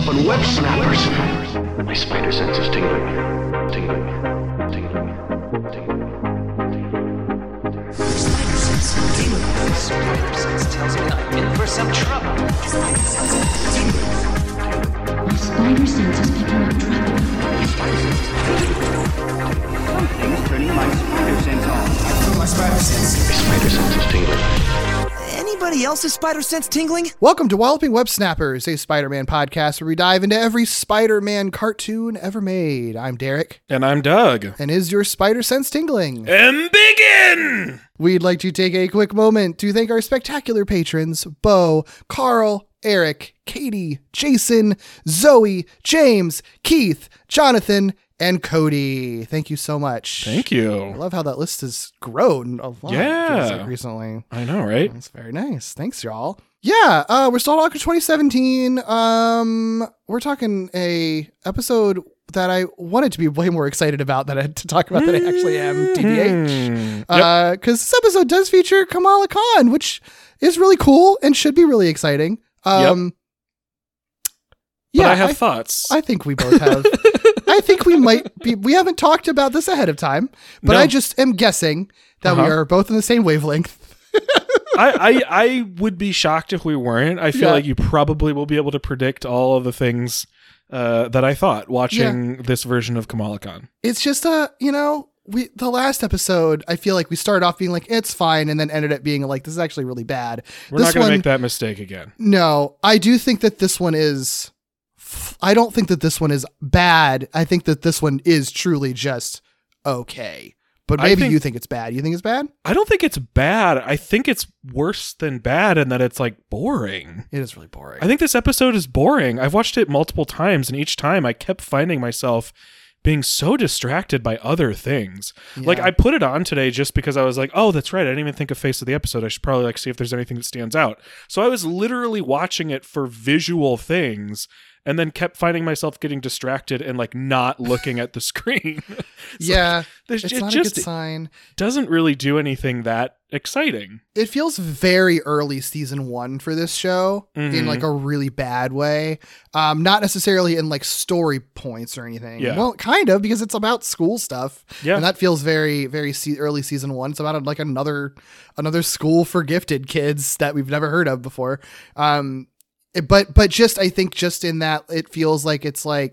up on web snappers. My spider sense is tingling. Tingling. Tingling. Tingling. Spider sense tingling. Spider sense tells me I'm in for some trouble. Spider sense tingling. My spider sense is picking up trouble. Something's turning my spider sense on. My spider sense. My spider sense is tingling. Anybody else's spider sense tingling? Welcome to Walloping Web Snappers, a Spider-Man podcast where we dive into every Spider-Man cartoon ever made. I'm Derek. And I'm Doug. And is your spider sense tingling? And begin! We'd like to take a quick moment to thank our spectacular patrons, Bo, Carl, Eric, Katie, Jason, Zoe, James, Keith, Jonathan, and Cody. Thank you so much. Thank you. I love how that list has grown a lot. Yeah. Feels like recently. I know, right? That's very nice. Thanks, y'all. Yeah, we're still talking 2017. We're talking a episode that I wanted to be way more excited about than I had to talk about than I actually am, TBH. Because this episode does feature Kamala Khan, which is really cool and should be really exciting. But I have thoughts. I think we both have. I think we might be. We haven't talked about this ahead of time, but No. I just am guessing that we are both in the same wavelength. I would be shocked if we weren't. I feel like you probably will be able to predict all of the things that I thought watching this version of Kamala Khan. It's just the last episode, I feel like we started off being like, it's fine, and then ended up being like, this is actually really bad. We're not going to make that mistake again. No, I do think that this one is, I don't think that this one is bad. I think that this one is truly just okay. But maybe you think it's bad. You think it's bad? I don't think it's bad. I think it's worse than bad in that it's like boring. It is really boring. I think this episode is boring. I've watched it multiple times, and each time I kept finding myself being so distracted by other things. Yeah. Like I put it on today just because I was like, oh, that's right. I didn't even think of face of the episode. I should probably see if there's anything that stands out. So I was literally watching it for visual things and then kept finding myself getting distracted and like not looking at the screen. It's not a good sign. Doesn't really do anything that exciting. It feels very early season 1 for this show in like a really bad way. Not necessarily in like story points or anything. Yeah. Well, kind of, because it's about school stuff. Yeah. And that feels very, very early season 1. It's about like another school for gifted kids that we've never heard of before. But just, I think just in that it feels like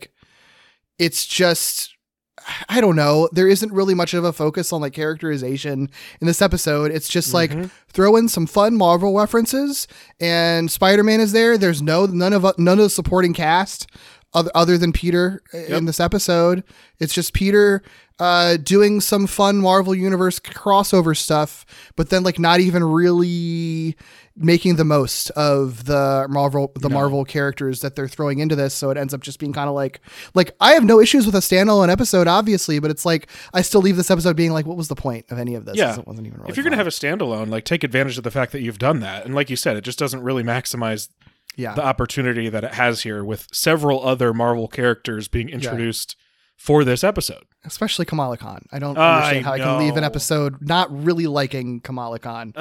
it's just, I don't know. There isn't really much of a focus on like characterization in this episode. It's just like throw in some fun Marvel references and Spider-Man is there. There's none of the supporting cast other than Peter in this episode. It's just Peter doing some fun Marvel Universe crossover stuff, but then like not even really making the most of the Marvel characters that they're throwing into this. So it ends up just being kind of like I have no issues with a standalone episode, obviously, but it's like I still leave this episode being like, what was the point of any of this? Yeah. It wasn't even really if you're going to have a standalone, like take advantage of the fact that you've done that. And like you said, it just doesn't really maximize the opportunity that it has here with several other Marvel characters being introduced for this episode. Especially Kamala Khan. I don't understand how I can leave an episode not really liking Kamala Khan.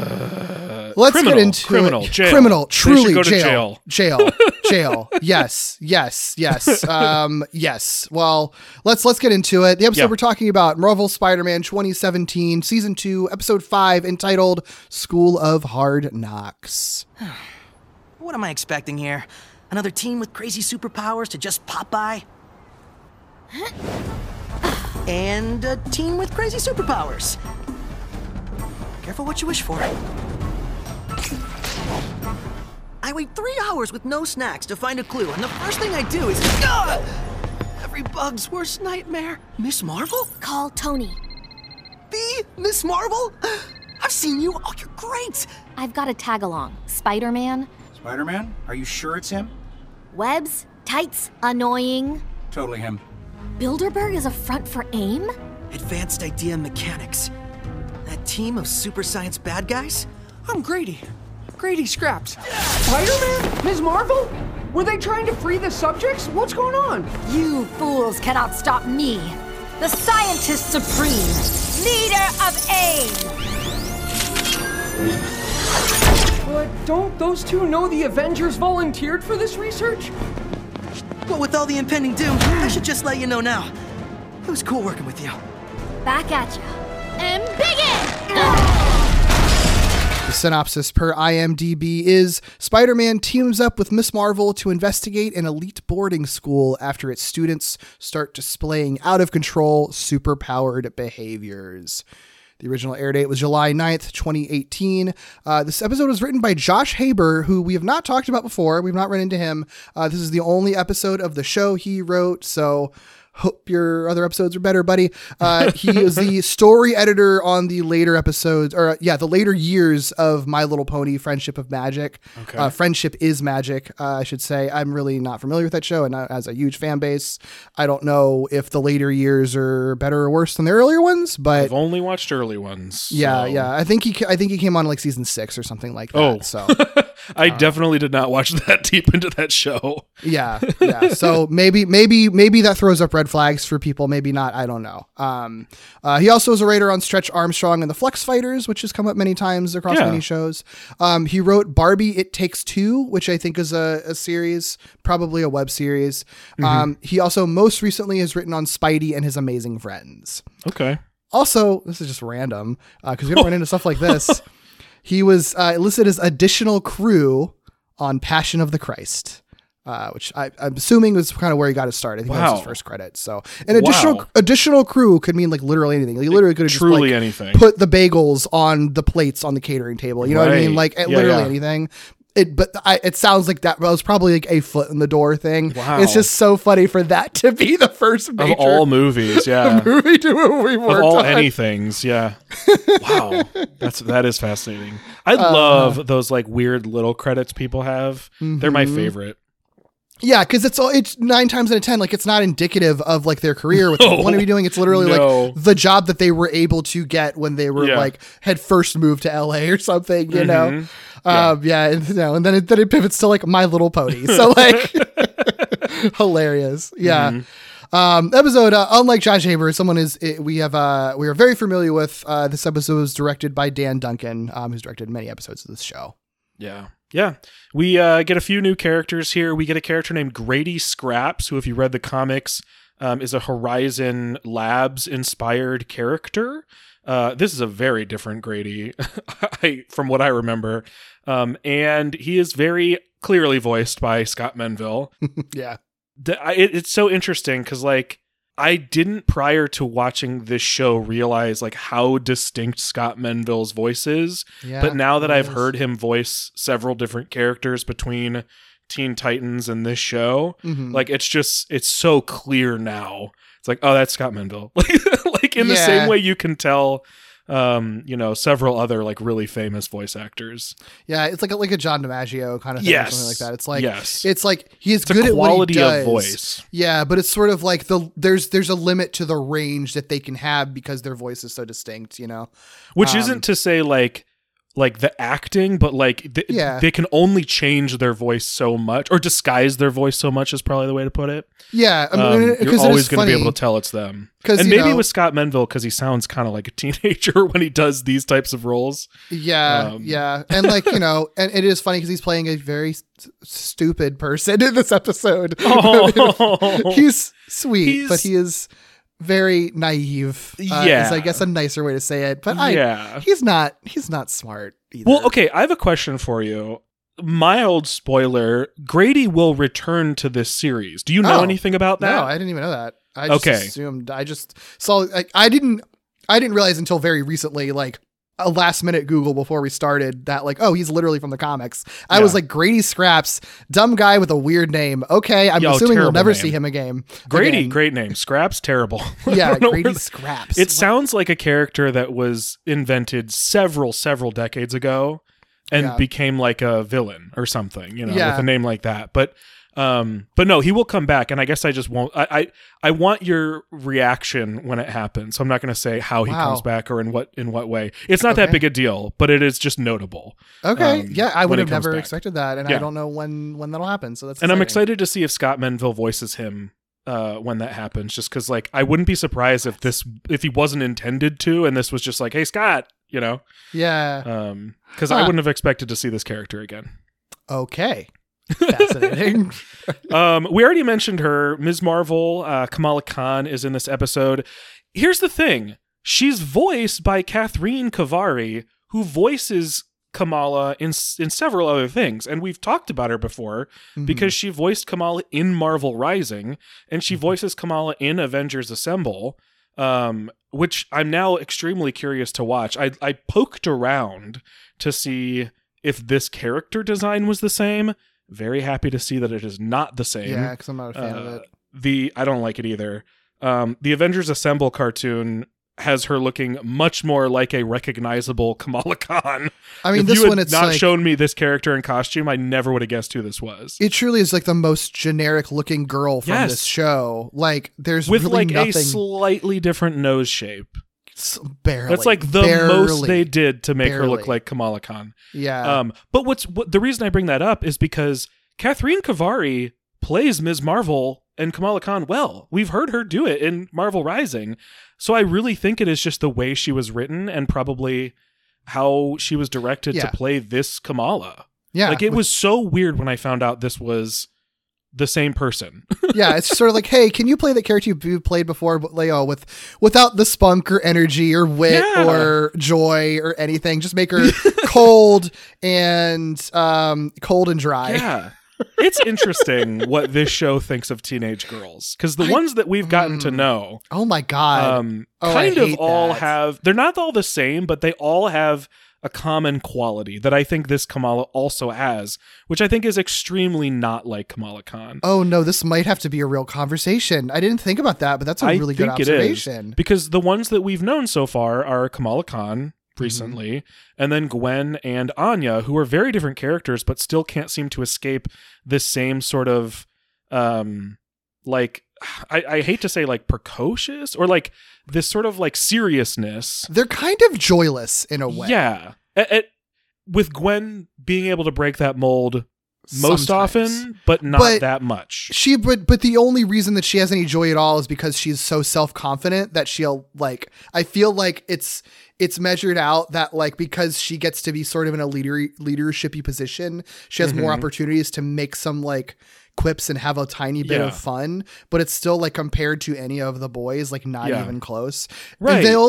Let's get into criminal, it. Jail. Criminal, truly They should go to jail. Yes. Yes. Well, let's get into it. The episode we're talking about, Marvel Spider-Man 2017, Season 2, Episode 5, entitled School of Hard Knocks. What am I expecting here? Another team with crazy superpowers to just pop by? And a team with crazy superpowers. Careful what you wish for. I wait 3 hours with no snacks to find a clue, and the first thing I do is... every bug's worst nightmare. Miss Marvel? Call Tony. The Miss Marvel? I've seen you. Oh, you're great. I've got a tag-along. Spider-Man. Spider-Man? Are you sure it's him? Webs. Tights. Annoying. Totally him. Bilderberg is a front for AIM? Advanced Idea Mechanics. That team of super science bad guys? I'm Grady. Grady Scraps. Spider-Man? Ms. Marvel? Were they trying to free the subjects? What's going on? You fools cannot stop me. The Scientist Supreme. Leader of AIM. But don't those two know the Avengers volunteered for this research? What with all the impending doom, I should just let you know now. It was cool working with you. Back at ya. And bigot! The synopsis per IMDb is Spider-Man teams up with Ms. Marvel to investigate an elite boarding school after its students start displaying out-of-control, superpowered behaviors. The original air date was July 9th, 2018. This episode was written by Josh Haber, who we have not talked about before. We've not run into him. This is the only episode of the show he wrote, so hope your other episodes are better, buddy. He is the story editor on the later episodes, the later years of My Little Pony: Friendship of Magic. Okay. Friendship is Magic, I should say. I'm really not familiar with that show, and as a huge fan base, I don't know if the later years are better or worse than the earlier ones. But I've only watched early ones. yeah, so- yeah. I think he came on like season 6 or something like that. Oh. So I definitely did not watch that deep into that show. yeah. So maybe that throws up red flags for people. Maybe not. I don't know. He also is a writer on Stretch Armstrong and the Flex Fighters, which has come up many times across many shows. He wrote Barbie: It Takes Two, which I think is a series, probably a web series. He also most recently has written on Spidey and His Amazing Friends. Okay. Also, this is just random because we don't run into stuff like this. He was listed as additional crew on Passion of the Christ, which I'm assuming was kind of where he got his start. I think that was his first credit. So an additional crew could mean like literally anything. He literally could have just Truly like anything. put the bagels on the plates on the catering table. You know what I mean? Right. Like literally anything. It sounds like that was probably like a foot in the door thing. Wow. It's just so funny for that to be the first major Of all movies, yeah. movie to what we Of worked all on. anythings, yeah. Wow. That is fascinating. I love those like weird little credits people have. They're my favorite. Yeah, because it's 9 times out of 10, like it's not indicative of like their career. What they want to be doing. It's literally like the job that they were able to get when they were like had first moved to LA or something, you know? And then it pivots to like My Little Pony. So like hilarious. Yeah. Episode, unlike Josh Haber, we are very familiar with. This episode was directed by Dan Duncan, who's directed many episodes of this show. Yeah. Yeah. We get a few new characters here. We get a character named Grady Scraps, who, if you read the comics, is a Horizon Labs inspired character. This is a very different Grady from what I remember. And he is very clearly voiced by Scott Menville. Yeah. It's so interesting because like I didn't prior to watching this show realize like how distinct Scott Menville's voice is. Yeah, but now that I've heard him voice several different characters between Teen Titans and this show, like it's so clear now. It's like, oh, that's Scott Menville. Like in the same way you can tell several other like really famous voice actors. Yeah, it's like a John DiMaggio kind of thing or something like that. It's like it's like he's good at what he does. Quality of voice. Yeah, but it's sort of like there's a limit to the range that they can have because their voice is so distinct, you know. Which isn't to say like the acting, but like they can only change their voice so much or disguise their voice so much is probably the way to put it. Yeah, I mean, you're always going to be able to tell it's them. And maybe with Scott Menville because he sounds kind of like a teenager when he does these types of roles. Yeah, and like and it is funny because he's playing a very stupid person in this episode. Oh. He's sweet, but he is very naive. Is I guess a nicer way to say it. But he's not smart either. Well, okay, I have a question for you. Mild spoiler, Grady will return to this series. Do you know anything about that? No, I didn't even know that. I just assumed. I just saw. I didn't realize until very recently, like a last minute Google before we started, that like, oh, he's literally from the comics. I was like, Grady Scraps, dumb guy with a weird name. Okay, I'm assuming we'll never see him again. Grady, great name. Scraps, terrible. Yeah, Grady Scraps. It sounds like a character that was invented several decades ago and became like a villain or something, with a name like that. But no, he will come back, and I guess I just won't. I want your reaction when it happens. So I'm not going to say how he comes back or in what way. It's not that big a deal, but it is just notable. Okay, I would have never expected that, and I don't know when that'll happen. So that's exciting. I'm excited to see if Scott Menville voices him when that happens. Just because, like, I wouldn't be surprised if he wasn't intended to, and this was just like, hey, Scott, Yeah. Because I wouldn't have expected to see this character again. Okay. Fascinating. We already mentioned her. Ms. Marvel, Kamala Khan, is in this episode. Here's the thing. She's voiced by Catherine Kavari, who voices Kamala in several other things. And we've talked about her before because she voiced Kamala in Marvel Rising, and she voices Kamala in Avengers Assemble, which I'm now extremely curious to watch. I poked around to see if this character design was the same. Very happy to see that it is not the same. Yeah, because I'm not a fan of it. I don't like it either. The Avengers Assemble cartoon has her looking much more like a recognizable Kamala Khan. I mean, if this you had one, it's not like, shown me this character in costume, I never would have guessed who this was. it truly is like the most generic looking girl from Yes. this show. Like, there's With really like nothing. a slightly different nose shape. Barely. That's like the most they did to make her look Barely. like Kamala Khan. Yeah. But the reason I bring that up is because Catherine Kavari plays Ms. Marvel and Kamala Khan well. We've heard her do it in Marvel Rising. So I really think it is just the way she was written and probably how she was directed to Yeah. play this Kamala. Yeah. Like, it was so weird when I found out this was the same person. Yeah, it's sort of like, hey, can you play the character you played before, but like, without the spunk or energy or wit Yeah. or joy or anything? Just make her cold and dry. Yeah. It's interesting what this show thinks of teenage girls, because the ones that we've gotten to know Oh my god. I kind of hate all that. have, they're not all the same, but they all have a common quality that I think this Kamala also has, which I think is extremely not like Kamala Khan. Oh no, this might have to be a real conversation. I didn't think about that, but that's a really good observation. Because the ones that we've known so far are Kamala Khan recently, and then Gwen and Anya, who are very different characters, but still can't seem to escape this same sort of, like, I hate to say like precocious, or like this sort of like seriousness. They're kind of joyless in a way. Yeah. With Gwen being able to break that mold most Sometimes. often, but not But that much. But the only reason that she has any joy at all is because she's so self-confident that she'll like, I feel like it's measured out that like, because she gets to be sort of in a leadershipy position, she has more opportunities to make some like quips and have a tiny bit of fun, but it's still like compared to any of the boys, like not even close. Right. The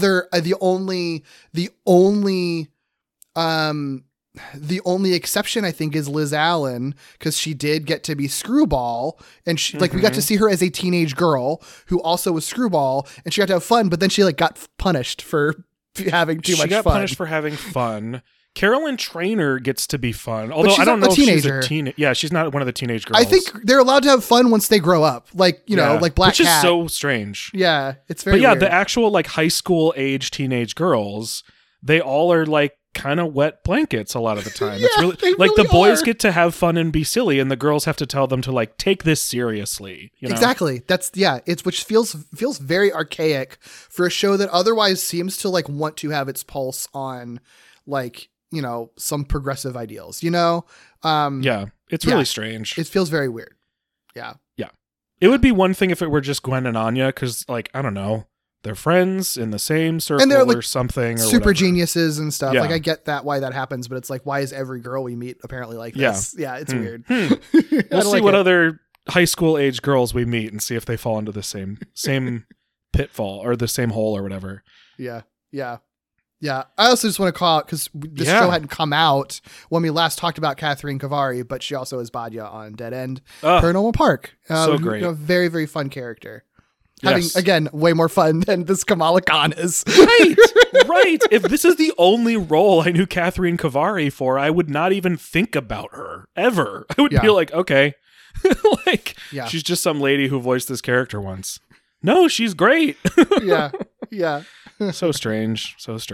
only exception I think is Liz Allen, because she did get to be Screwball, and she like we got to see her as a teenage girl who also was Screwball, and she got to have fun, but then she like got punished for having too much fun. She got punished for having fun. Carolyn Traynor gets to be fun, although she's I don't not know a if teenager. she's a teen. Yeah, she's not one of the teenage girls. I think they're allowed to have fun once they grow up, like you know, like Black which Cat. is so strange. Yeah, it's very. But yeah, weird. the actual like high school age teenage girls, they all are like kind of wet blankets a lot of the time. It's really they like really the boys are. get to have fun and be silly, and the girls have to tell them to like take this seriously. You know? Exactly. That's it's which feels very archaic for a show that otherwise seems to like want to have its pulse on like, you know, some progressive ideals, you know? Yeah, it's really strange. It feels very weird. Yeah. It would be one thing if it were just Gwen and Anya, because like I don't know, they're friends in the same circle And they're, like, or something. Or Super whatever. geniuses and stuff. Yeah. Like I get that why that happens, but it's like, why is every girl we meet apparently like this? Yeah, it's weird. We'll I see like what it. other high school age girls we meet and see if they fall into the same pitfall or the same hole or whatever. Yeah. I also just want to call out, because this Yeah. show hadn't come out when we last talked about Catherine Kavari, but she also is Badya on Dead End Paranormal Park. So great. A very, very fun character. Yes. Having, again, way more fun than this Kamala Khan is. Right. If this is the only role I knew Catherine Kavari for, I would not even think about her ever. I would be like, okay, like she's just some lady who voiced this character once. No, she's great. Yeah. So strange.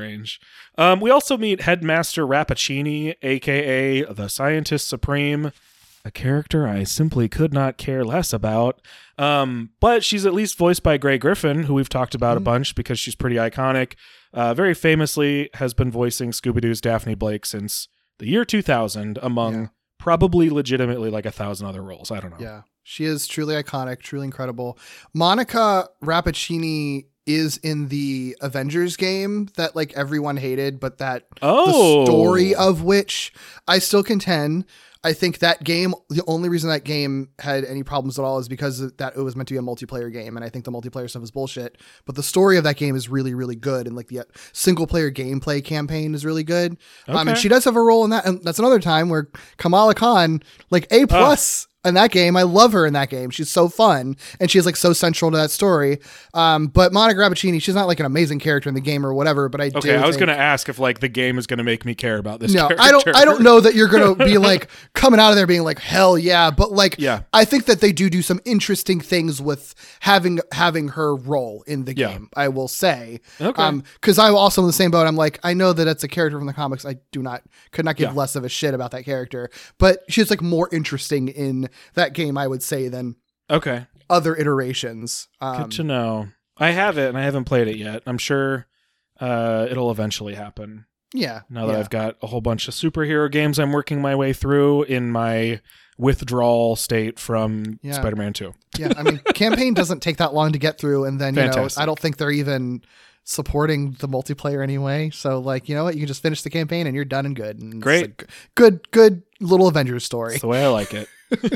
We also meet Headmaster Rappaccini, aka the Scientist Supreme, a character I simply could not care less about. But she's at least voiced by Grey Griffin, who we've talked about a bunch because she's pretty iconic. Very famously has been voicing Scooby-Doo's Daphne Blake since the year 2000, among probably legitimately like 1,000 other roles. I don't know. Yeah. She is truly iconic, truly incredible. Monica Rappaccini is in the Avengers game that like everyone hated, but that Oh. the story of which I still contend. I think that game, the only reason that game had any problems at all is because that it was meant to be a multiplayer game. And I think the multiplayer stuff is bullshit, but the story of that game is really, really good. And like the single player gameplay campaign is really good. And Okay. she does have a role in that. And that's another time where Kamala Khan, like A+ in that game. I love her in that game. She's so fun. And she's like so central to that story. But Monica Rappaccini, she's not like an amazing character in the game or whatever, but I do Okay, I was think- going to ask if like the game is going to make me care about this No, character. I don't know that you're going to be like coming out of there being like, hell yeah. But like, Yeah. I think that they do some interesting things with having her role in the Yeah. game, I will say. Okay. Cause I'm also in the same boat. I'm like, I know that it's a character from the comics. I could not give Yeah. less of a shit about that character, but she's like more interesting in that game, I would say, than Okay. other iterations. Good to know. I have it and I haven't played it yet. I'm sure it'll eventually happen. Yeah. Now that yeah. I've got a whole bunch of superhero games I'm working my way through in my withdrawal state from Yeah. Spider-Man 2. Yeah, I mean, campaign doesn't take that long to get through, and then Fantastic. I don't think they're even supporting the multiplayer anyway. So, like, you know what? You can just finish the campaign, and you're done and good. And it's Great. a good little Avengers story. That's the way I like it.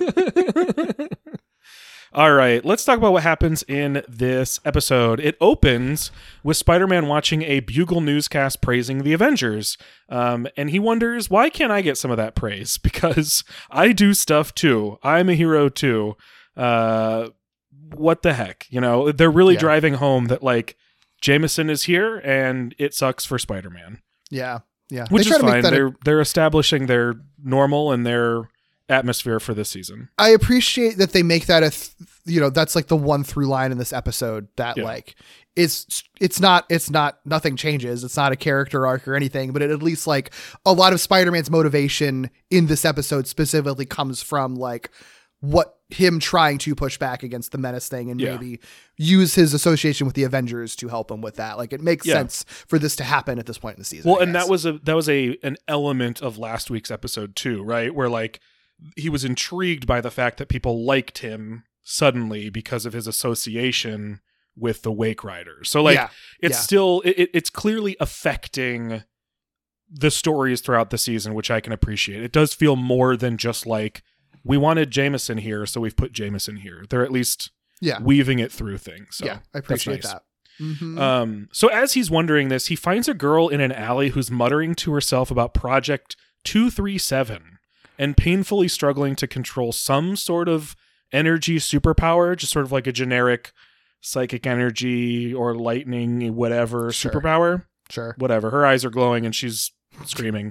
All right, let's talk about what happens in this episode. It opens with Spider-Man watching a Bugle newscast praising the Avengers. And he wonders, why can't I get some of that praise? Because I do stuff too. I'm a hero too. What the heck? You know, they're really Yeah. driving home that, like, Jameson is here and it sucks for Spider-Man. Yeah, yeah. Which They is try to make fine. that They're establishing their normal and their atmosphere for this season. I appreciate that they make that that's like the one through line in this episode that Yeah. like it's not nothing changes. It's not a character arc or anything, but it at least like a lot of Spider-Man's motivation in this episode specifically comes from like what him trying to push back against the Menace thing and Yeah. maybe use his association with the Avengers to help him with that. Like it makes Yeah. sense for this to happen at this point in the season. Well, I and guess. that was an element of last week's episode too, right? Where like he was intrigued by the fact that people liked him suddenly because of his association with the Wake Riders. So like Yeah. it's Yeah. still it's clearly affecting the stories throughout the season, which I can appreciate. It does feel more than just like we wanted Jameson here, so we've put Jameson here. They're at least Yeah. weaving it through things. So Yeah, I that's appreciate nice. that. Mhm. So as he's wondering this, he finds a girl in an alley who's muttering to herself about Project 237 and painfully struggling to control some sort of energy superpower, just sort of like a generic psychic energy or lightning, whatever Sure. superpower. Sure. Whatever. Her eyes are glowing and she's screaming.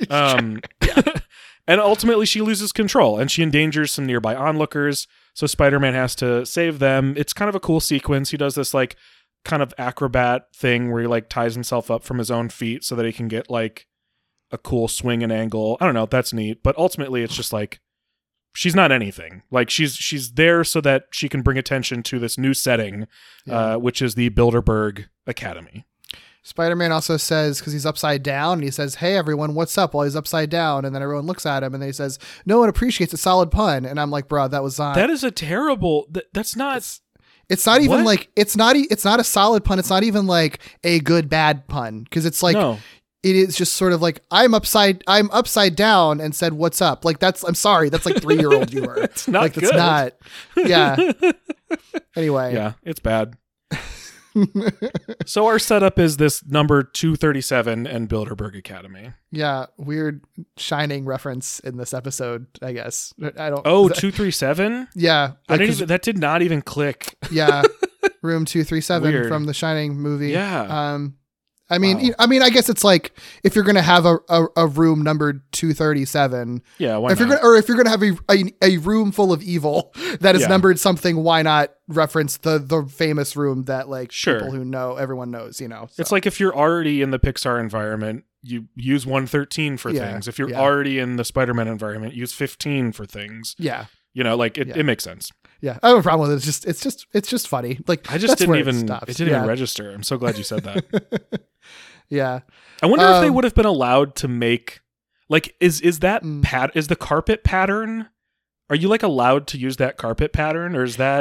And ultimately she loses control and she endangers some nearby onlookers. So Spider-Man has to save them. It's kind of a cool sequence. He does this like kind of acrobat thing where he like ties himself up from his own feet so that he can get like a cool swing and angle. I don't know. That's neat. But ultimately it's just like, she's not anything. Like she's there so that she can bring attention to this new setting, which is the Bilderberg Academy. Spider-Man also says, because he's upside down, and he says, "Hey everyone, what's up?" while he's upside down, and then everyone looks at him, and then he says, "No one appreciates a solid pun," and I'm like, "Bro, that was not." That is a terrible. That's not. It's not even What? like it's not a solid pun. It's not even like a good bad pun because it's like No. it is just sort of like I'm upside down and said, "What's up?" Like I'm sorry, that's like 3-year-old humor. It's not like good. It's not. Yeah. Anyway. Yeah, it's bad. So our setup is this number 237 and Bilderberg Academy. Yeah. Weird Shining reference in this episode. I guess I don't. Oh, 237. Yeah. I didn't 'cause- even. That did not even click. Yeah, room 237 Weird. from the Shining movie. Yeah. I mean, Wow. I guess it's like if you're gonna have a room numbered 237, Yeah, why if not? you're gonna have a room full of evil that is Yeah. numbered something, why not reference the famous room that like Sure. people who know everyone knows, you know? It's so. like if you're already in the Pixar environment, you use 113 for Yeah, things. If you're yeah. already in the Spider-Man environment, use 15 for things. yeah, You know, like Yeah. it makes sense. yeah. I have a problem with it. It's just funny. Like I just that's didn't where even. stops. It didn't yeah. even register. I'm so glad you said that. Yeah. I wonder if they Um, would have been allowed to make like is that Mm. is the carpet pattern? Are you like allowed to use that carpet pattern or is that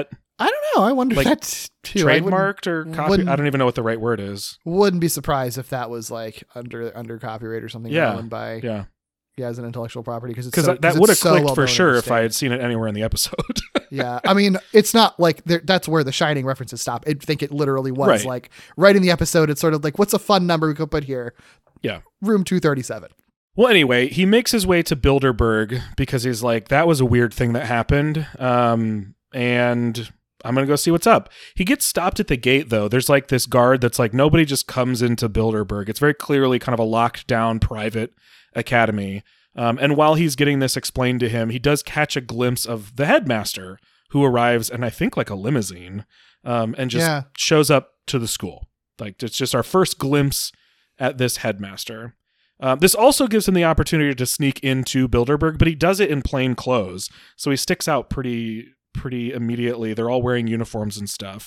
I don't know. I wonder Like, if that too. I Trademarked or copy? wouldn't- I don't even know what the right word is. wouldn't be surprised if that was like under copyright or something. Yeah. Owned by Yeah. as an intellectual property because That would have clicked for sure if I had seen it anywhere in the episode. Yeah, I mean, it's not like that's where the Shining references stop. I think it literally was Right. like right in the episode. It's sort of like, what's a fun number we could put here? Yeah. Room 237. Well, anyway, he makes his way to Bilderberg because he's like, that was a weird thing that happened. And I'm going to go see what's up. He gets stopped at the gate, though. There's like this guard that's like, nobody just comes into Bilderberg. It's very clearly kind of a locked down private academy. And while he's getting this explained to him, he does catch a glimpse of the headmaster who arrives in, I think, like a limousine, and just shows up to the school. Like, it's just our first glimpse at this headmaster. This also gives him the opportunity to sneak into Bilderberg, but he does it in plain clothes. So he sticks out pretty immediately. They're all wearing uniforms and stuff.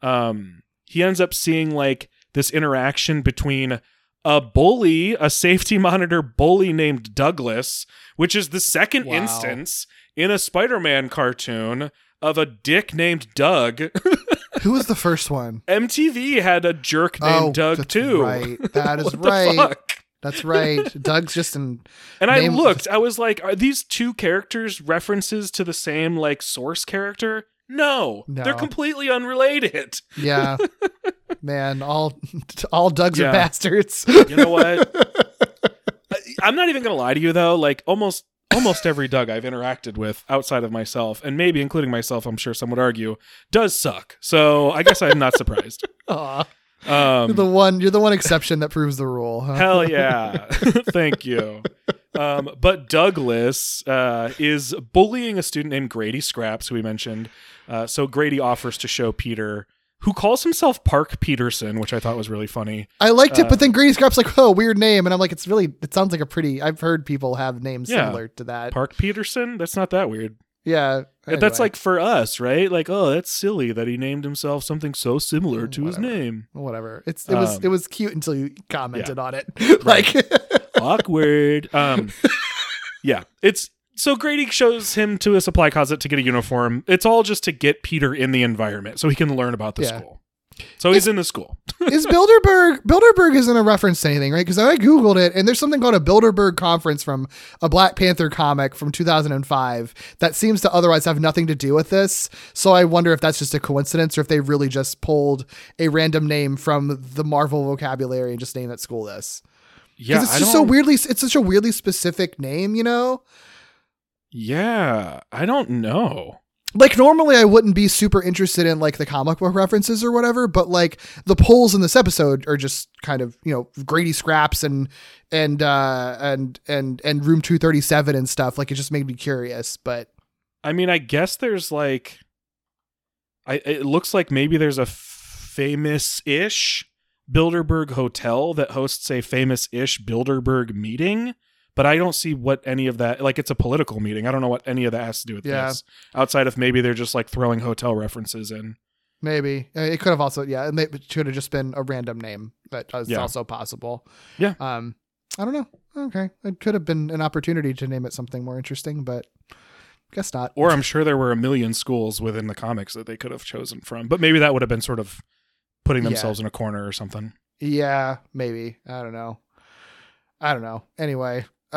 He ends up seeing like this interaction between a bully, a safety monitor bully named Douglas, which is the second instance in a Spider-Man cartoon of a dick named Doug. Who was the first one? MTV had a jerk named Doug that's too. Right. That is What the right. fuck? That's right. Doug's just an. And I looked, I was like, are these two characters references to the same like source character? No. They're completely unrelated. Yeah. Man, all Dougs are bastards. You know what? I'm not even going to lie to you though. Like almost every Doug I've interacted with outside of myself, and maybe including myself, I'm sure some would argue, does suck. So I guess I'm not surprised. Aw. You're the one exception that proves the rule. Huh? Hell yeah. Thank you. But Douglas is bullying a student named Grady Scraps, who we mentioned. So Grady offers to show Peter, who calls himself Park Peterson, which I thought was really funny. I liked it, but then Grady Scraps like, oh, weird name. And I'm like, it sounds like a pretty, I've heard people have names similar to that. Park Peterson? That's not that weird. Yeah. Anyway. That's like for us, right? Like, oh, that's silly that he named himself something so similar to his name. Whatever. It was cute until you commented on it. Like awkward. Yeah. So Grady shows him to a supply closet to get a uniform. It's all just to get Peter in the environment so he can learn about the school. So he's in the school. Is Bilderberg isn't a reference to anything, right? Because I Googled it and there's something called a Bilderberg conference from a Black Panther comic from 2005 that seems to otherwise have nothing to do with this. So I wonder if that's just a coincidence or if they really just pulled a random name from the Marvel vocabulary and just named that school this. Yeah. It's just it's such a weirdly specific name, you know? Yeah. I don't know. Like normally I wouldn't be super interested in like the comic book references or whatever, but like the polls in this episode are just kind of, you know, Grady Scraps and Room 237 and stuff. Like it just made me curious, but I mean, I guess there's like, it looks like maybe there's a famous-ish Bilderberg hotel that hosts a famous-ish Bilderberg meeting. But I don't see what any of that, like it's a political meeting. I don't know what any of that has to do with this. Outside of maybe they're just like throwing hotel references in. Maybe. It could have also, it could have just been a random name. That is also possible. Yeah. I don't know. Okay. It could have been an opportunity to name it something more interesting, but guess not. Or I'm sure there were a million schools within the comics that they could have chosen from. But maybe that would have been sort of putting themselves in a corner or something. Yeah, maybe. I don't know. Anyway. So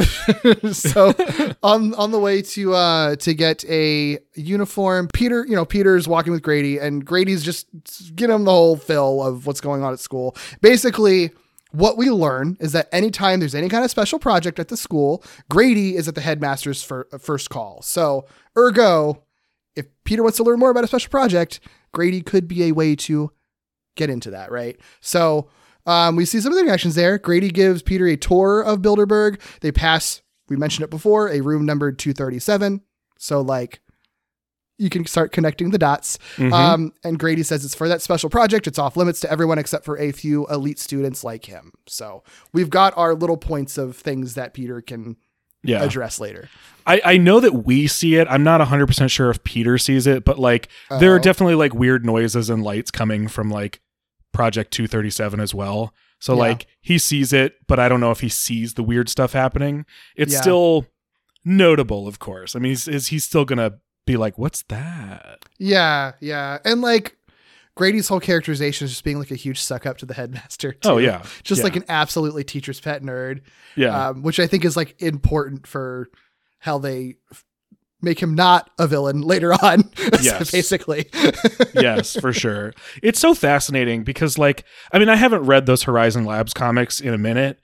on the way to get a uniform, Peter's walking with Grady and Grady's just getting him the whole fill of what's going on at school. Basically, what we learn is that anytime there's any kind of special project at the school, Grady is at the headmaster's first call. So ergo, if Peter wants to learn more about a special project, Grady could be a way to get into that. Right. So, we see some of the reactions there. Grady gives Peter a tour of Bilderberg. They pass, we mentioned it before, a room numbered 237. So like you can start connecting the dots. Mm-hmm. And Grady says it's for that special project. It's off limits to everyone except for a few elite students like him. So we've got our little points of things that Peter can address later. I know that we see it. I'm not 100% sure if Peter sees it, but like there are definitely like weird noises and lights coming from like Project 237 as well. So like he sees it, but I don't know if he sees the weird stuff happening. It's still notable, of course. I mean, he's still going to be like, what's that? Yeah, yeah. And like Grady's whole characterization is just being like a huge suck up to the headmaster too. Oh, yeah. Just Yeah. like an absolutely teacher's pet nerd. Yeah. Which I think is like important for how they make him not a villain later on. Yes. Basically. Yes, for sure. It's so fascinating because, like, I mean, I haven't read those Horizon Labs comics in a minute,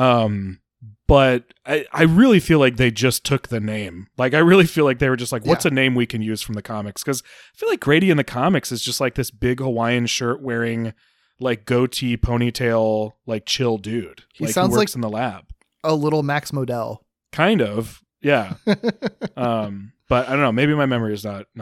but I really feel like they just took the name. Like, I really feel like they were just like, what's a name we can use from the comics? Because I feel like Grady in the comics is just like this big Hawaiian shirt wearing, like, goatee, ponytail, like, chill dude. He like, sounds who works like in the lab. a little Max Modell. Kind of, yeah. But I don't know. Maybe my memory is not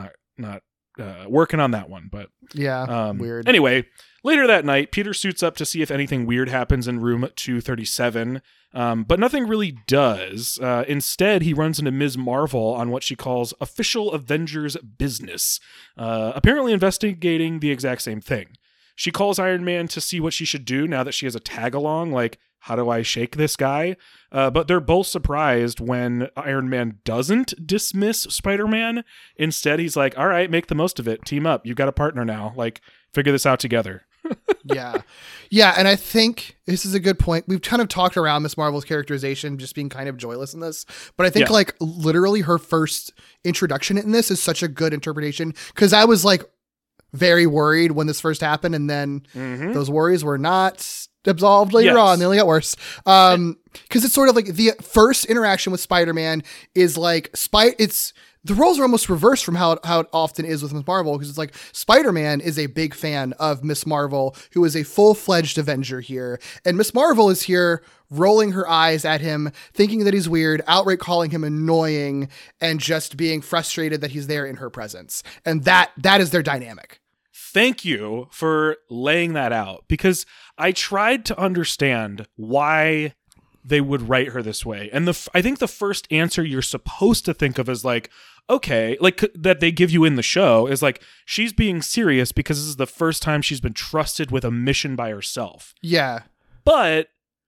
working on that one. But Weird. Anyway, later that night, Peter suits up to see if anything weird happens in room 237, but nothing really does. Instead, he runs into Ms. Marvel on what she calls official Avengers business, apparently investigating the exact same thing. She calls Iron Man to see what she should do now that she has a tag along, like, how do I shake this guy? But they're both surprised when Iron Man doesn't dismiss Spider-Man. Instead, he's like, all right, make the most of it. Team up. You've got a partner now. Like, figure this out together. Yeah. Yeah. And I think this is a good point. We've kind of talked around Miss Marvel's characterization just being kind of joyless in this, but I think like literally her first introduction in this is such a good interpretation. Cause I was like very worried when this first happened. And then those worries were not absolved later on. They only got worse. Cause it's sort of like the first interaction with Spider-Man is like the roles are almost reversed from how it often is with Miss Marvel, because it's like Spider-Man is a big fan of Miss Marvel, who is a full-fledged Avenger here. And Miss Marvel is here rolling her eyes at him, thinking that he's weird, outright calling him annoying, and just being frustrated that he's there in her presence. And that is their dynamic. Thank you for laying that out, because I tried to understand why they would write her this way. And I think the first answer you're supposed to think of is like, okay, like that they give you in the show is like, she's being serious because this is the first time she's been trusted with a mission by herself. Yeah. But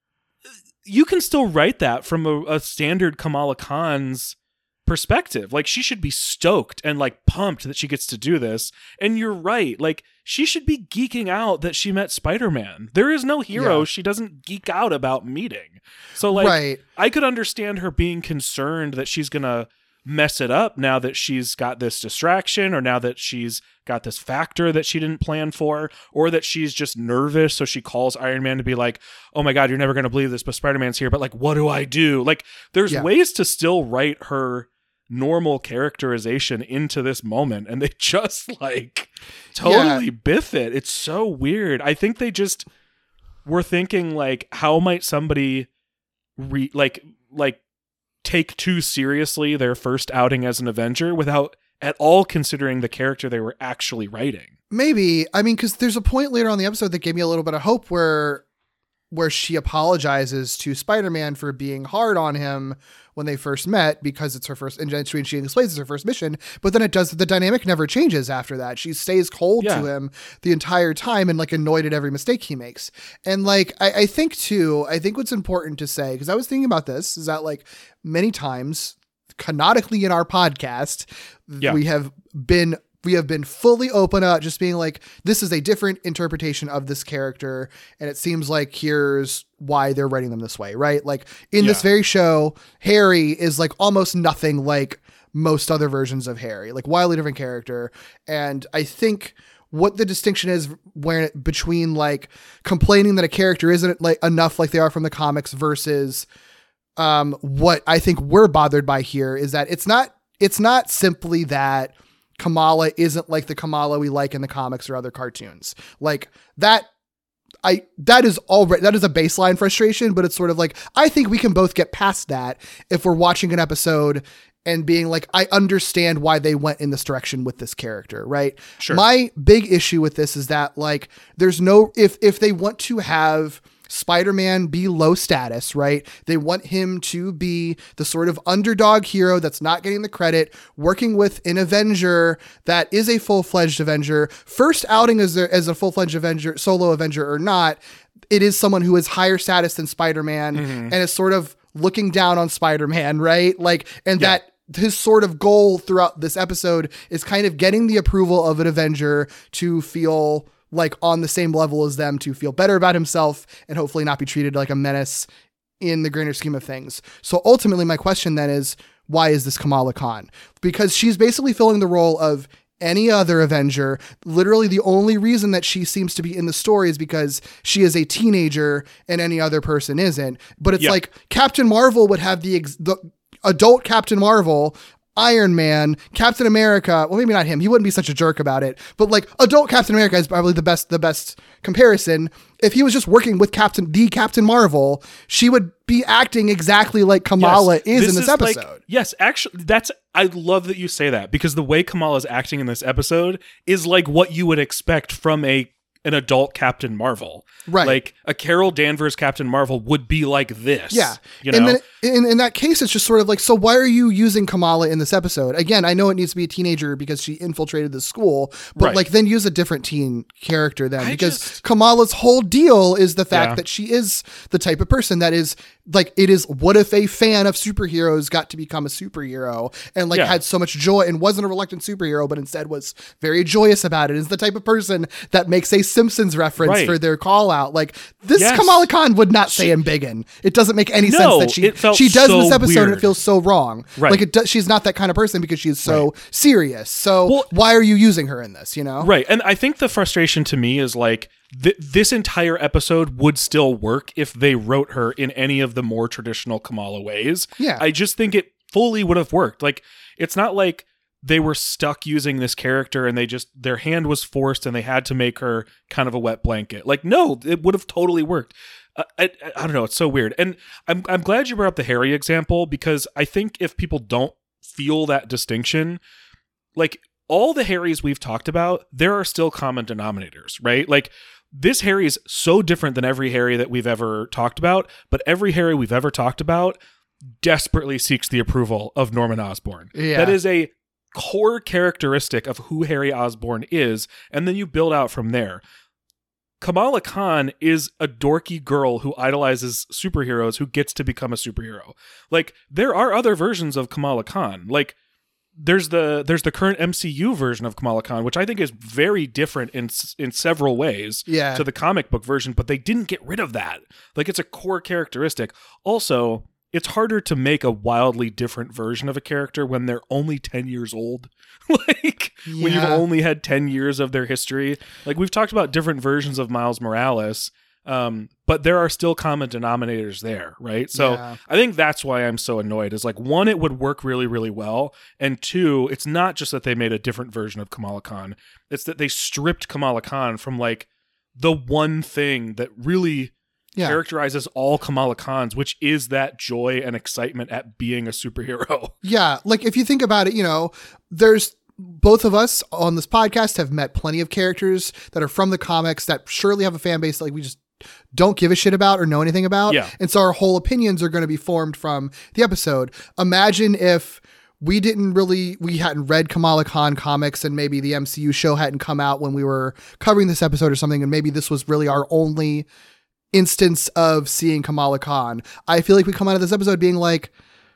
you can still write that from a standard Kamala Khan's perspective. Like, she should be stoked and like pumped that she gets to do this. And you're right. Like, she should be geeking out that she met Spider-Man. There is no hero she doesn't geek out about meeting. So like, I could understand her being concerned that she's going to mess it up now that she's got this distraction, or now that she's got this factor that she didn't plan for, or that she's just nervous. So she calls Iron Man to be like, oh my God, you're never going to believe this, but Spider-Man's here. But like, what do I do? Like, there's ways to still write her normal characterization into this moment, and they just like totally biff it. It's so weird. I think they just were thinking like, how might somebody take too seriously their first outing as an Avenger without at all considering the character they were actually writing. Maybe. I mean, because there's a point later on in the episode that gave me a little bit of hope where she apologizes to Spider-Man for being hard on him when they first met, because it's her first, and she explains it's her first mission, but then the dynamic never changes after that. She stays cold to him the entire time and like annoyed at every mistake he makes. And like, I think what's important to say, because I was thinking about this, is that like many times canonically in our podcast, we have been fully open about just being like, this is a different interpretation of this character. And it seems like here's why they're writing them this way, right? Like in this very show, Harry is like almost nothing like most other versions of Harry, like wildly different character. And I think what the distinction is between like complaining that a character isn't like enough like they are from the comics versus what I think we're bothered by here is that it's not simply that Kamala isn't like the Kamala we like in the comics or other cartoons. Like that is a baseline frustration, but it's sort of like, I think we can both get past that if we're watching an episode and being like, I understand why they went in this direction with this character, right? Sure. My big issue with this is that like, there's no, if they want to have Spider-Man be low status, right? They want him to be the sort of underdog hero that's not getting the credit, working with an Avenger that is a full-fledged Avenger. First outing as a full-fledged Avenger, solo Avenger or not, it is someone who is higher status than Spider-Man and is sort of looking down on Spider-Man, right? Like, and that his sort of goal throughout this episode is kind of getting the approval of an Avenger to feel like on the same level as them, to feel better about himself and hopefully not be treated like a menace in the greater scheme of things. So ultimately my question then is, why is this Kamala Khan? Because she's basically filling the role of any other Avenger. Literally the only reason that she seems to be in the story is because she is a teenager and any other person isn't. But it's like Captain Marvel would have the adult Captain Marvel, Iron Man, Captain America. Well, maybe not him. He wouldn't be such a jerk about it. But like adult Captain America is probably the best comparison. If he was just working with Captain Marvel, she would be acting exactly like Kamala is in this episode. Like, yes, actually, I love that you say that, because the way Kamala is acting in this episode is like what you would expect from an adult Captain Marvel. Right. Like a Carol Danvers Captain Marvel would be like this. Yeah. You know? And then in that case, it's just sort of like, so why are you using Kamala in this episode? Again, I know it needs to be a teenager because she infiltrated the school, but Right. like then use a different teen character then, because Kamala's whole deal is the fact that she is the type of person that is like, it is, what if a fan of superheroes got to become a superhero and like had so much joy and wasn't a reluctant superhero, but instead was very joyous about it, is the type of person that makes a Simpsons reference for their call out. Like this Kamala Khan would not say embiggen. It doesn't make any sense that she does in this episode weird. and it feels so wrong. Right. Like she's not that kind of person because she's so serious. So why are you using her in this, you know? Right. And I think the frustration to me is like this entire episode would still work if they wrote her in any of the more traditional Kamala ways. Yeah. I just think it fully would have worked. Like it's not like they were stuck using this character and their hand was forced and they had to make her kind of a wet blanket. Like, no, it would have totally worked. I don't know. It's so weird. And I'm glad you brought up the Harry example, because I think if people don't feel that distinction, like all the Harrys we've talked about, there are still common denominators, right? Like this Harry is so different than every Harry that we've ever talked about, but every Harry we've ever talked about desperately seeks the approval of Norman Osborn. Yeah. That is a core characteristic of who Harry Osborn is, and then you build out from there. Kamala Khan is a dorky girl who idolizes superheroes who gets to become a superhero. Like there are other versions of Kamala Khan. Like there's the current MCU version of Kamala Khan, which I think is very different in several ways to the comic book version, but they didn't get rid of that. Like it's a core characteristic. Also, it's harder to make a wildly different version of a character when they're only 10 years old. Like when you've only had 10 years of their history. Like we've talked about different versions of Miles Morales, but there are still common denominators there, right? So I think that's why I'm so annoyed, is like, one, it would work really, really well. And two, it's not just that they made a different version of Kamala Khan. It's that they stripped Kamala Khan from like the one thing that really characterizes all Kamala Khans, which is that joy and excitement at being a superhero. Yeah. Like if you think about it, you know, there's both of us on this podcast have met plenty of characters that are from the comics that surely have a fan base that like we just don't give a shit about or know anything about. Yeah. And so our whole opinions are going to be formed from the episode. Imagine if we hadn't read Kamala Khan comics and maybe the MCU show hadn't come out when we were covering this episode or something. And maybe this was really our only instance of seeing Kamala Khan. I feel like we come out of this episode being like,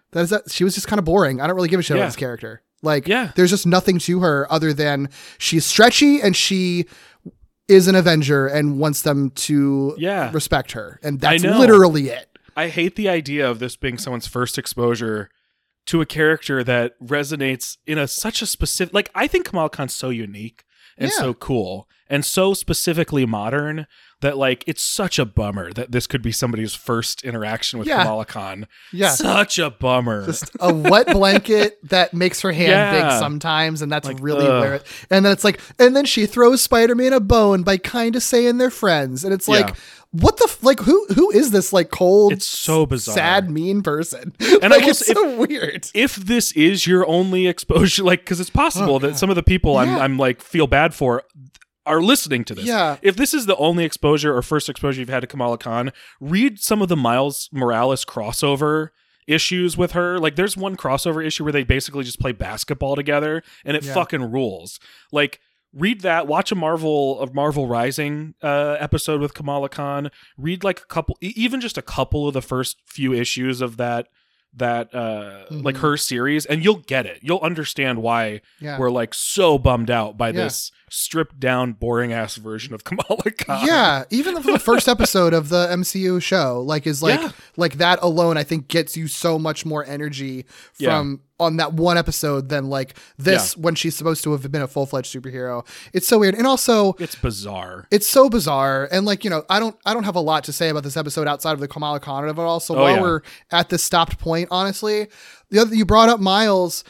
she was just kind of boring. I don't really give a shit about this character. Like, there's just nothing to her other than she's stretchy and she is an Avenger and wants them to respect her. And that's literally it. I hate the idea of this being someone's first exposure to a character that resonates in such a specific, like, I think Kamala Khan's so unique and so cool and so specifically modern that like it's such a bummer that this could be somebody's first interaction with Kamala Khan. Yeah. Such a bummer. Just a wet blanket that makes her hand big sometimes, and that's like, really where it, and then it's like, and then she throws Spider-Man a bone by kind of saying they're friends. And it's like, what the like who is this like cold, it's so bizarre, sad, mean person? And like, it's so weird. If this is your only exposure, like, because it's possible that some of the people I'm like feel bad for are listening to this. Yeah. If this is the only exposure or first exposure you've had to Kamala Khan, read some of the Miles Morales crossover issues with her. Like there's one crossover issue where they basically just play basketball together and it fucking rules. Like read that, watch a Marvel Rising episode with Kamala Khan, read like a couple, even just a couple of the first few issues of that that like her series, and you'll get it. You'll understand why Yeah. we're like so bummed out by this stripped down, boring ass version of Kamala Khan. Yeah, even the first episode of the MCU show, like, is like Yeah. like that alone, I think gets you so much more energy from on that one episode than like this when she's supposed to have been a full-fledged superhero. It's so weird, and also It's bizarre. it's so bizarre. And like, you know, I don't have a lot to say about this episode outside of the Kamala Khan of it all. So while we're at this stopped point, honestly, you brought up Miles.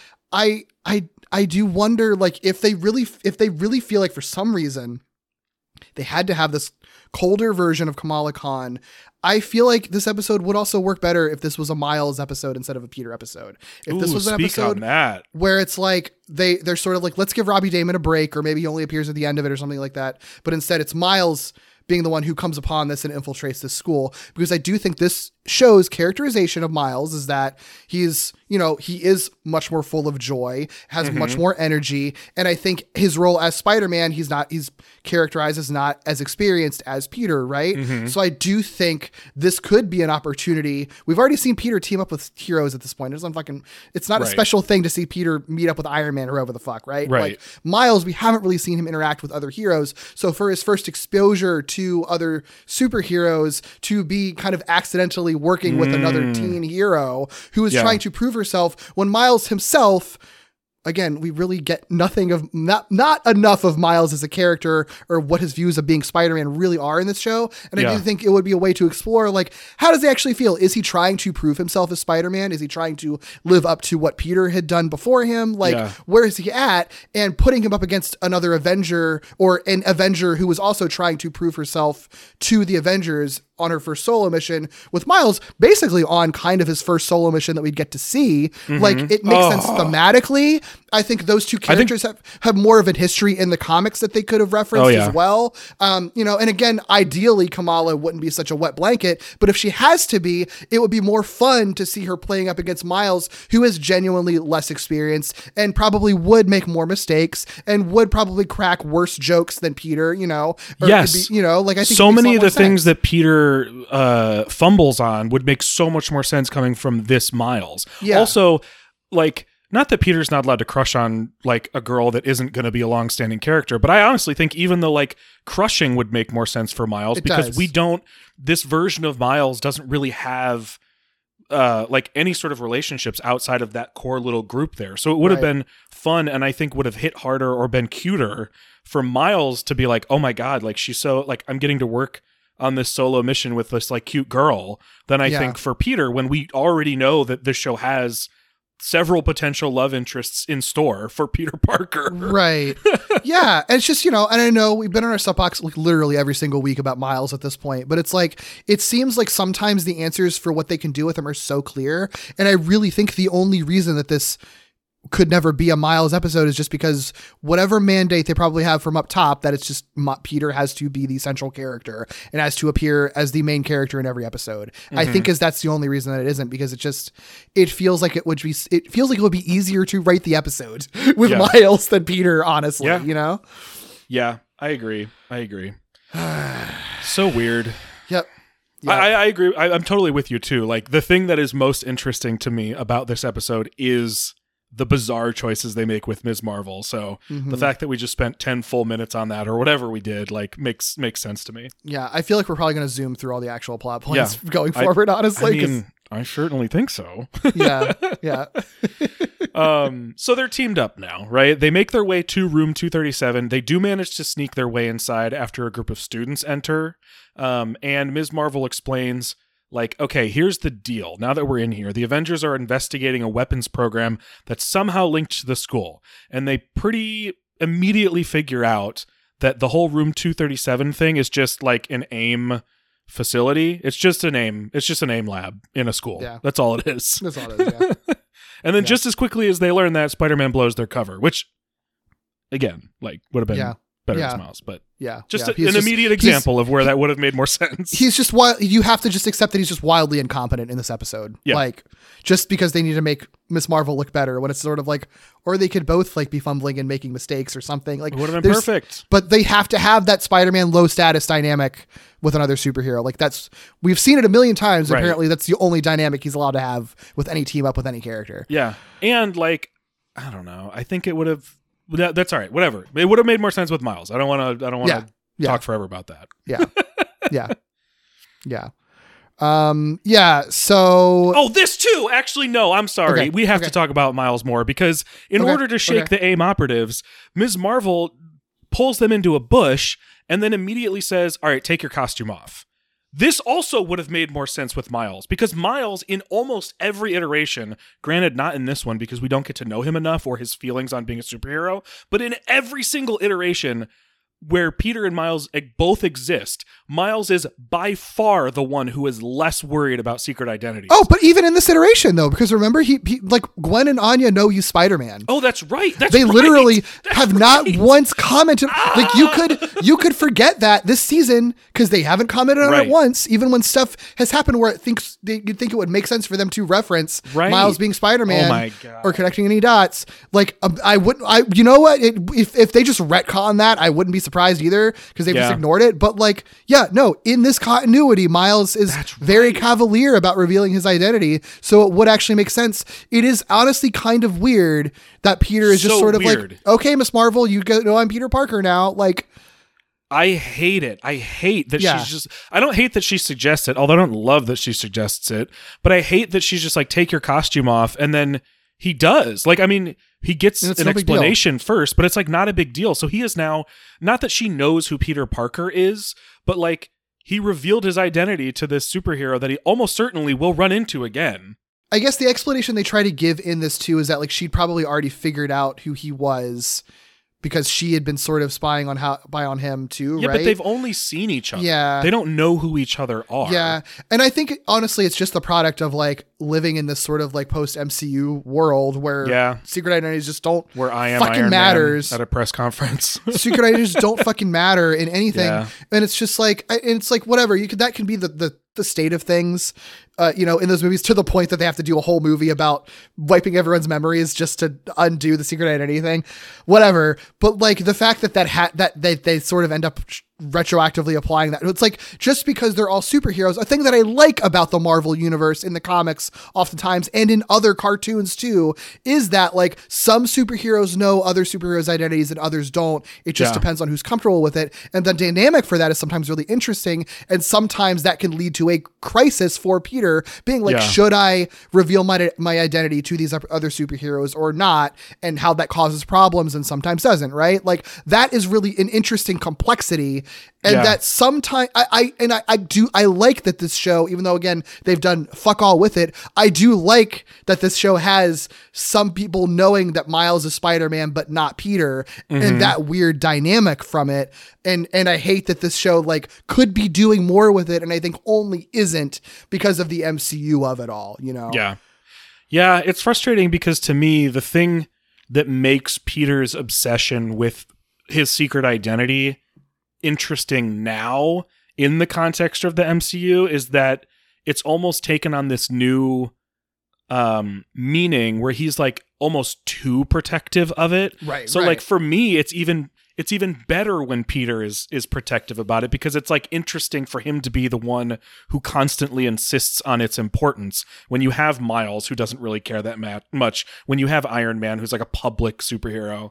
I do wonder, like, if they really feel like for some reason they had to have this colder version of Kamala Khan. I feel like this episode would also work better if this was a Miles episode instead of a Peter episode. If this was an episode on that. where it's like they're sort of like, let's give Robbie Damon a break, or maybe he only appears at the end of it or something like that. But instead it's Miles being the one who comes upon this and infiltrates this school, because I do think this show's characterization of Miles is that he's, you know, he is much more full of joy, has much more energy. And I think his role as Spider-Man, he's characterized as not as experienced as Peter, right? So I do think this could be an opportunity. We've already seen Peter team up with heroes at this point. It's not a special thing to see Peter meet up with Iron Man or whoever the fuck, right? Like Miles, we haven't really seen him interact with other heroes. So for his first exposure to other superheroes, to be kind of accidentally working with another teen hero who is trying to prove herself, when Miles himself, again, we really get not enough of Miles as a character or what his views of being Spider-Man really are in this show. And I do think it would be a way to explore, like, how does he actually feel? Is he trying to prove himself as Spider-Man? Is he trying to live up to what Peter had done before him? Like, where is he at? And putting him up against another Avenger, or an Avenger who was also trying to prove herself to the Avengers on her first solo mission, with Miles basically on kind of his first solo mission that we'd get to see. Like, it makes sense thematically. I think those two characters have more of a history in the comics that they could have referenced as well. You know, and again, ideally Kamala wouldn't be such a wet blanket, but if she has to be, it would be more fun to see her playing up against Miles, who is genuinely less experienced and probably would make more mistakes and would probably crack worse jokes than Peter, you know? Yes. You know, like, I think so many of the things that Peter fumbles on would make so much more sense coming from this Miles. Also, like, not that Peter's not allowed to crush on, like, a girl that isn't going to be a long-standing character, but I honestly think even the, like, crushing would make more sense for Miles, because this version of Miles doesn't really have like any sort of relationships outside of that core little group there. So it would have been fun, and I think would have hit harder or been cuter for Miles to be like, oh my God, like, she's so, like, I'm getting to work on this solo mission with this, like, cute girl, than I think for Peter, when we already know that this show has several potential love interests in store for Peter Parker. Right. Yeah. And it's just, you know, and I know we've been on our soapbox like literally every single week about Miles at this point, but it's like, it seems like sometimes the answers for what they can do with him are so clear. And I really think the only reason that this could never be a Miles episode is just because whatever mandate they probably have from up top, that it's just Peter has to be the central character and has to appear as the main character in every episode. I think that's the only reason that it isn't, because it feels like it would be easier to write the episode with Miles than Peter, honestly, you know? Yeah, I agree. So weird. Yep. Yeah. I agree. I'm totally with you too. Like, the thing that is most interesting to me about this episode is the bizarre choices they make with Ms. Marvel. So the fact that we just spent 10 full minutes on that, or whatever we did, like, makes sense to me. Yeah, I feel like we're probably going to zoom through all the actual plot points going forward, honestly. I mean, I certainly think so. Yeah. So they're teamed up now, right? They make their way to room 237. They do manage to sneak their way inside after a group of students enter. And Ms. Marvel explains, like, okay, here's the deal. Now that we're in here, the Avengers are investigating a weapons program that's somehow linked to the school. And they pretty immediately figure out that the whole room 237 thing is just like an AIM facility. It's just an AIM lab in a school. Yeah. That's all it is. That's all it is, yeah. And then just as quickly as they learn that, Spider-Man blows their cover, which, again, like, would have been better Yeah. as Miles, but Yeah. just yeah. an immediate example of where that would have made more sense. He's just wild. You have to just accept that he's just wildly incompetent in this episode. Yeah. Like, just because they need to make Miss Marvel look better when it's sort of like, or they could both like be fumbling and making mistakes or something. Like, It would have been there's- perfect. But they have to have that Spider-Man low status dynamic with another superhero. Like we've seen it a million times. Right. Apparently that's the only dynamic he's allowed to have with any team up with any character. Yeah. And like, I don't know. I think it would have, that's all right. Whatever. It would have made more sense with Miles. I don't want to Yeah. talk forever about that. Yeah. Yeah. Yeah. Yeah. So Oh, this too. Actually, no, I'm sorry. Okay, We have okay. to talk about Miles more because in Okay, order to shake okay. the AIM operatives, Ms. Marvel pulls them into a bush and then immediately says, all right, take your costume off. This also would have made more sense with Miles because Miles, in almost every iteration, granted not in this one because we don't get to know him enough or his feelings on being a superhero, but in every single iteration where Peter and Miles both exist, Miles is by far the one who is less worried about secret identities. Oh, but even in this iteration though, because remember he like Gwen and Anya know he's Spider-Man. Oh, that's right. They literally have not once commented. Like you could forget that this season because they haven't commented on Right. it once, even when stuff has happened where you'd think it would make sense for them to reference Right. Miles being Spider-Man Oh my God. or connecting any dots. Like you know what? If they just retcon that, I wouldn't be surprised either because they've just Yeah. ignored it. But like, yeah, no, in this continuity, Miles is very cavalier about revealing his identity. So it would actually make sense. It is honestly kind of weird that Peter is just So sort of weird. like, okay, Miss Marvel, you know I'm Peter Parker now. Like, I hate it. I hate that Yeah. she's just. I don't hate that she suggests it, although I don't love that she suggests it. But I hate that she's just like, take your costume off, and then he does. Like, I mean, he gets And it's an no big deal. explanation first, but it's like not a big deal. So he is now not that she knows who Peter Parker is, but like he revealed his identity to this superhero that he almost certainly will run into again. I guess the explanation they try to give in this too is that like she'd probably already figured out who he was because she had been sort of spying on him too, Yeah, right? but they've only seen each other. Yeah. They don't know who each other are. Yeah. And I think honestly, it's just the product of like living in this sort of like post MCU world where Yeah. secret identities just don't Where I am fucking Iron matters. Man at a press conference. Secret identities don't fucking matter in anything. Yeah. And it's just like, and it's like, whatever that can be the state of things, in those movies to the point that they have to do a whole movie about wiping everyone's memories just to undo the secret identity thing, whatever. But like the fact that they sort of end up retroactively applying that. It's like, just because they're all superheroes, a thing that I like about the Marvel universe in the comics oftentimes and in other cartoons too, is that like some superheroes know other superheroes' identities and others don't. It just Yeah. depends on who's comfortable with it. And the dynamic for that is sometimes really interesting. And sometimes that can lead to a crisis for Peter being like, Yeah. should I reveal my identity to these other superheroes or not? And how that causes problems and sometimes doesn't, right? Like that is really an interesting complexity. And Yeah. that sometimes I like that this show, even though again, they've done fuck all with it. I do like that this show has some people knowing that Miles is Spider-Man, but not Peter, and that weird dynamic from it. And I hate that this show like could be doing more with it. And I think only isn't because of the MCU of it all, Yeah. Yeah, it's frustrating because to me, the thing that makes Peter's obsession with his secret identity interesting now in the context of the MCU is that it's almost taken on this new meaning where he's like almost too protective of it. Right, So right. like for me, it's even better when Peter is protective about it because it's like interesting for him to be the one who constantly insists on its importance. When you have Miles, who doesn't really care that much, when you have Iron Man, who's like a public superhero.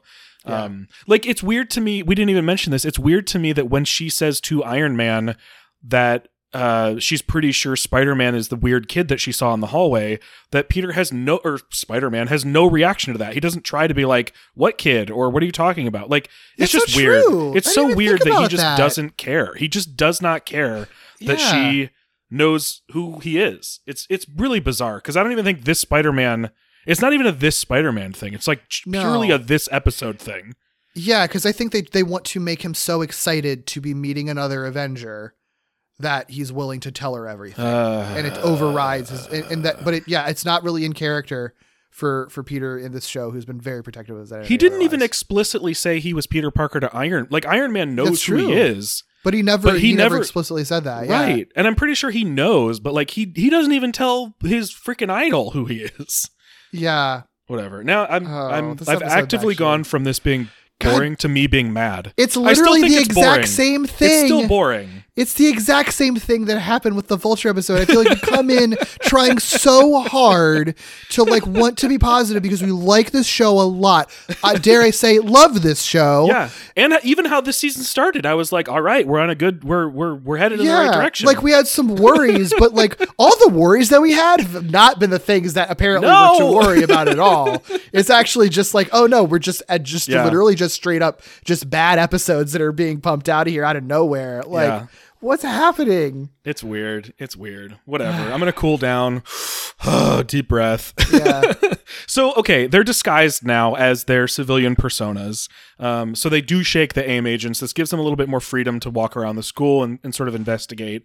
Like it's weird to me. We didn't even mention this. It's weird to me that when she says to Iron Man that she's pretty sure Spider-Man is the weird kid that she saw in the hallway, that Peter has Spider-Man has no reaction to that. He doesn't try to be like, what kid? Or what are you talking about? Like, it's That's just so weird. true. It's I so didn't even weird think that he about just that. doesn't care. He just does not care that Yeah. she knows who he is. It's really bizarre because I don't even think this Spider-Man, it's not even a this Spider-Man thing. It's like purely No. a this episode thing. Yeah, because I think they want to make him so excited to be meeting another Avenger that he's willing to tell her everything, and it overrides his, and that. But it's not really in character for Peter in this show, who's been very protective of that. He didn't even explicitly say he was Peter Parker to Iron Man knows That's who he true. is. But he never explicitly said that. Yeah. Right. And I'm pretty sure he knows, but like he doesn't even tell his freaking idol who he is. Yeah. Whatever. Now this I've episode's actively actually- gone from this being boring to me being mad. It's I still literally think the it's exact boring. same thing. It's still boring. It's the exact same thing that happened with the Vulture episode. I feel like you come in trying so hard to like want to be positive because we like this show a lot. Dare I say, love this show. Yeah. And even how this season started, I was like, all right, we're on a good we're headed in the right direction. Like we had some worries, but like all the worries that we had have not been the things that apparently No! we're to worry about at all. It's actually just like, oh no, we're just Yeah. literally just straight up just bad episodes that are being pumped out of here out of nowhere. Like Yeah. what's happening? It's weird. Whatever. I'm going to cool down. Deep breath. Yeah. So, okay, they're disguised now as their civilian personas. So they do shake the AIM agents. This gives them a little bit more freedom to walk around the school and sort of investigate.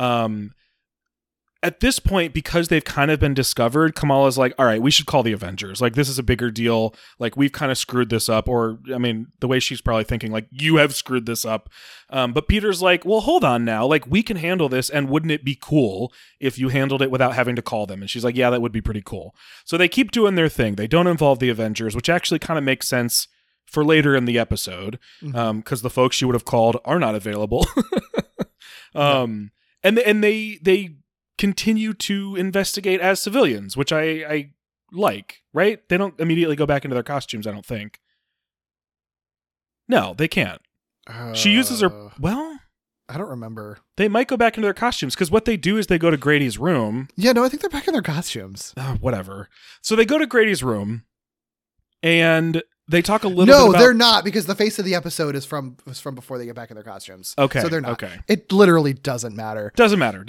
At this point, because they've kind of been discovered, Kamala's like, all right, we should call the Avengers. Like, this is a bigger deal. Like, we've kind of screwed this up. Or, I mean, the way she's probably thinking, like, you have screwed this up. But Peter's like, well, hold on now. Like, we can handle this. And wouldn't it be cool if you handled it without having to call them? And she's like, yeah, that would be pretty cool. So they keep doing their thing. They don't involve the Avengers, which actually kind of makes sense for later in the episode. Because the folks she would have called are not available. And they continue to investigate as civilians, which I like, right? They don't immediately go back into their costumes, I don't think. No, they can't. She uses her... Well, I don't remember. they might go back into their costumes, because what they do is they go to Grady's room. Yeah, no, I think they're back in their costumes. Whatever. So they go to Grady's room, and they talk a little bit No, about... they're not, because the face of the episode was from before they get back in their costumes. Okay, So they're not. okay. It literally doesn't matter. Doesn't matter.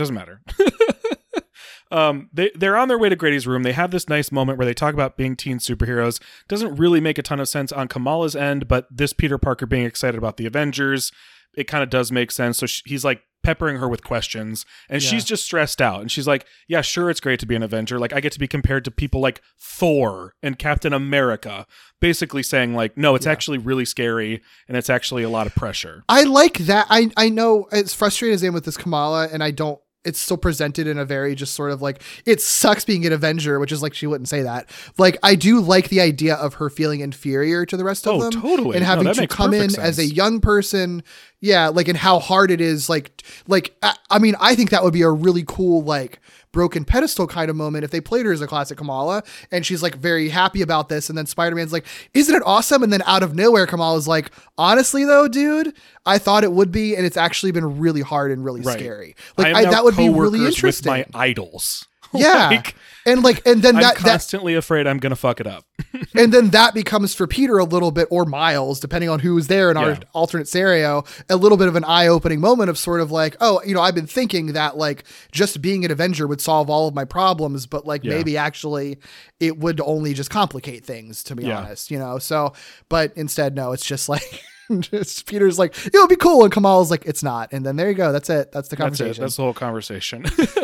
They're on their way to Grady's room. They have this nice moment where they talk about being teen superheroes. Doesn't really make a ton of sense on Kamala's end, but this Peter Parker being excited about the Avengers, it kind of does make sense. So he's like peppering her with questions, and she's just stressed out. And she's like, yeah, sure, it's great to be an Avenger. Like, I get to be compared to people like Thor and Captain America, basically saying like, no, it's actually really scary, and it's actually a lot of pressure. I like that. I know it's frustrating as I am with this Kamala, and I don't. It's still presented in a very just sort of like, it sucks being an Avenger, which is like, she wouldn't say that. Like, I do like the idea of her feeling inferior to the rest of them. Totally. And having to come in as a young person. Yeah. Like, and how hard it is. Like, I mean, I think that would be a really cool, like, broken pedestal kind of moment if they played her as a classic Kamala and she's like very happy about this. And then Spider-Man's like, isn't it awesome? And then out of nowhere, Kamala's like, honestly though, dude, I thought it would be. And it's actually been really hard and really scary. Like that would be really interesting. With my idols. Yeah. And then I'm constantly afraid I'm going to fuck it up. And then that becomes for Peter a little bit, or Miles, depending on who's there in our alternate scenario, a little bit of an eye-opening moment of sort of like, oh, you know, I've been thinking that like just being an Avenger would solve all of my problems, but like maybe actually it would only just complicate things, to be honest, you know? So, but instead, no, it's just like, Peter's like, it would be cool. And Kamala's like, it's not. And then there you go. That's it. That's the conversation. That's the whole conversation.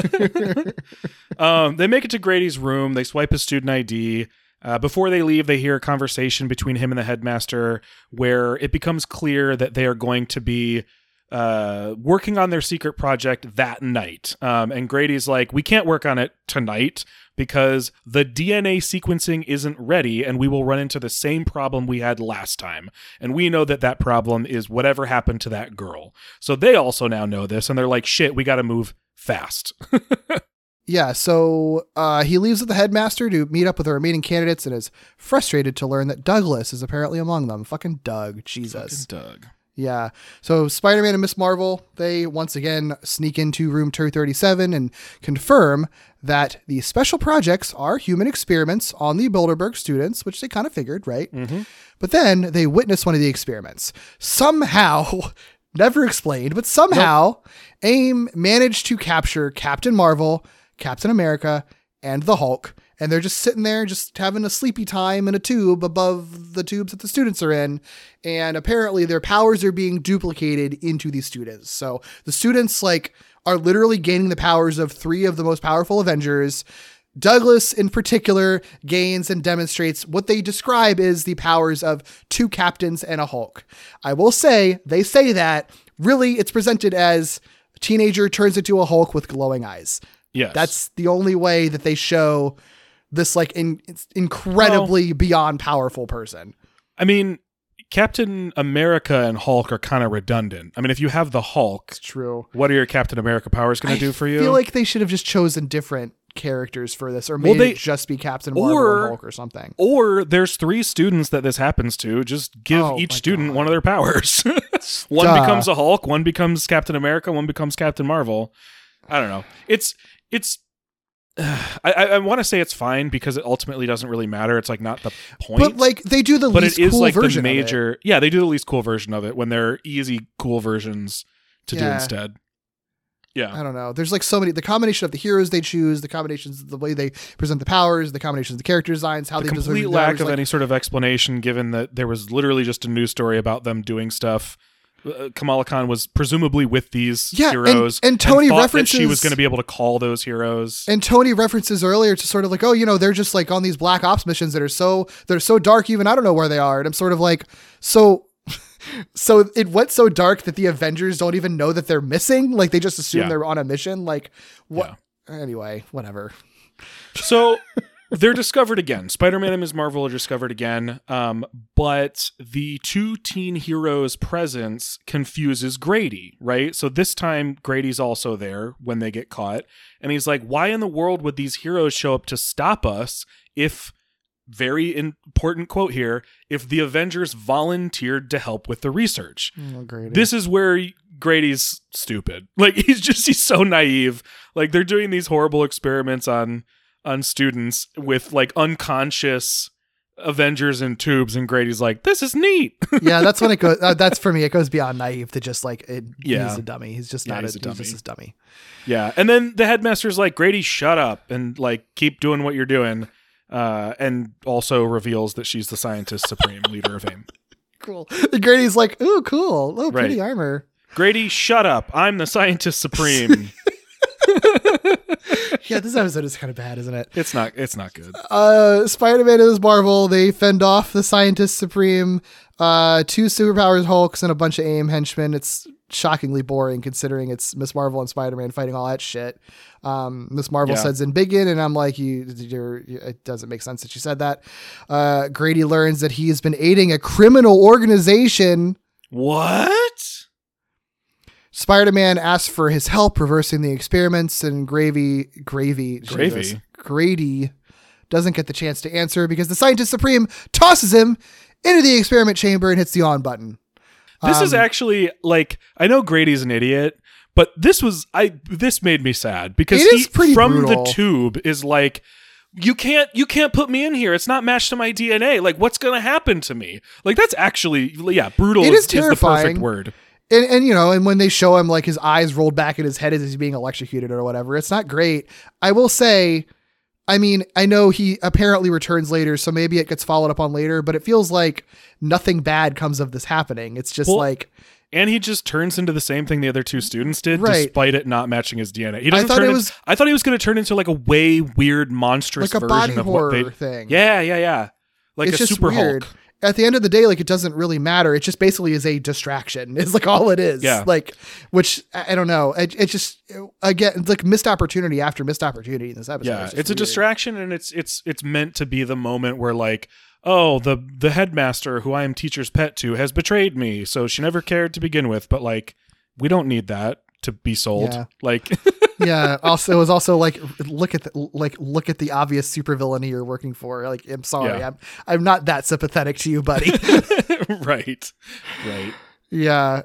They make it to Grady's room. They swipe his student ID. Before they leave, they hear a conversation between him and the headmaster where it becomes clear that they are going to be working on their secret project that night. And Grady's like, we can't work on it tonight because the DNA sequencing isn't ready and we will run into the same problem we had last time. And we know that problem is whatever happened to that girl. So they also now know this and they're like, shit, we got to move fast. Yeah, so he leaves with the headmaster to meet up with the remaining candidates and is frustrated to learn that Douglas is apparently among them. Fucking Doug. Jesus. Fucking Doug. Yeah. So Spider-Man and Ms. Marvel, they once again sneak into room 237 and confirm that the special projects are human experiments on the Bilderberg students, which they kind of figured, right? Mm-hmm. But then they witness one of the experiments. Somehow, never explained, but somehow AIM managed to capture Captain Marvel, Captain America, and the Hulk. And they're just sitting there, just having a sleepy time in a tube above the tubes that the students are in. And apparently their powers are being duplicated into these students. So the students like are literally gaining the powers of 3 of the most powerful Avengers. Douglas in particular gains and demonstrates what they describe as the powers of 2 captains and a Hulk. I will say, they say that really it's presented as a teenager turns into a Hulk with glowing eyes. Yes. That's the only way that they show this like incredibly beyond powerful person. I mean, Captain America and Hulk are kind of redundant. I mean, if you have the Hulk, It's true. what are your Captain America powers going to do for you? I feel like they should have just chosen different characters for this, or maybe just be Captain Marvel and Hulk or something. Or there's 3 students that this happens to. Just give each student one of their powers. One becomes a Hulk, one becomes Captain America, one becomes Captain Marvel. I don't know. It's I want to say it's fine because it ultimately doesn't really matter. It's like not the point. But like they do the least cool version the of major. it. Yeah, they do the least cool version of it when they're easy cool versions to do instead. Yeah. I don't know. There's like so many, the combination of the heroes they choose, the combinations of the way they present the powers, the combinations of the character designs, how The they complete lack of any sort of explanation, given that there was literally just a news story about them doing stuff. Kamala Khan was presumably with these heroes, and Tony thought references that she was going to be able to call those heroes. And Tony references earlier to sort of like, oh, you know, they're just like on these black ops missions that are so dark, even I don't know where they are. And I'm sort of like, so it went so dark that the Avengers don't even know that they're missing. Like they just assume they're on a mission. Like what? Yeah. Anyway, whatever. So they're discovered again. Spider-Man and Ms. Marvel are discovered again. But the 2 teen heroes' presence confuses Grady, right? So this time Grady's also there when they get caught. And he's like, why in the world would these heroes show up to stop us if, very important quote here, if the Avengers volunteered to help with the research? Oh, Grady. This is where Grady's stupid. Like he's so naive. Like they're doing these horrible experiments on students with like unconscious Avengers in tubes, and Grady's like, this is neat. Yeah, that's when it goes. That's for me. It goes beyond naive to just like he's a dummy. He's just not he's a dummy. He's just a dummy. Yeah, and then the headmaster's like, Grady, shut up and like keep doing what you're doing. And also reveals that she's the scientist supreme, leader of AIM. Cool. And Grady's like, ooh, cool. Oh, pretty armor. Grady, shut up. I'm the scientist supreme. Yeah, this episode is kind of bad, isn't it? It's not good. Spider-Man and Ms. Marvel, they fend off the scientist supreme, 2 superpowers Hulks, and a bunch of AIM henchmen. It's shockingly boring considering it's Ms. Marvel and Spider-Man fighting all that shit. Ms. Marvel says in Biggin, and I'm like, it doesn't make sense that she said that. Grady learns that he's been aiding a criminal organization. What? Spider-Man asks for his help reversing the experiments, and Grady doesn't get the chance to answer because the Scientist Supreme tosses him into the experiment chamber and hits the on button. This is actually like, I know Grady's an idiot, but this made me sad because it is pretty from brutal. the tube is like, you can't put me in here. It's not matched to my DNA. Like, what's going to happen to me? Like, that's actually, brutal It is the terrifying. perfect word. And you know, and when they show him like his eyes rolled back in his head as he's being electrocuted or whatever, it's not great. I will say, I mean, I know he apparently returns later, so maybe it gets followed up on later, but it feels like nothing bad comes of this happening. It's just and he just turns into the same thing the other 2 students did, right, despite it not matching his DNA. He I doesn't thought he was going to turn into like a way weird, monstrous like a version body of horror what they thing. Yeah. Like it's a just super weird. Hulk. At the end of the day, like, it doesn't really matter. It just basically is a distraction. It's like all it is. Yeah. Like, which I don't know. It just, again, it's like missed opportunity after missed opportunity in this episode. Yeah. It's a weird. distraction, and it's meant to be the moment where like, oh, the headmaster who I am teacher's pet to has betrayed me. So she never cared to begin with, but like, we don't need that to be sold. Yeah. Like, yeah. Also, it was also like, look at the obvious supervillain you're working for. Like, I'm sorry. Yeah. I'm not that sympathetic to you, buddy. right. Yeah.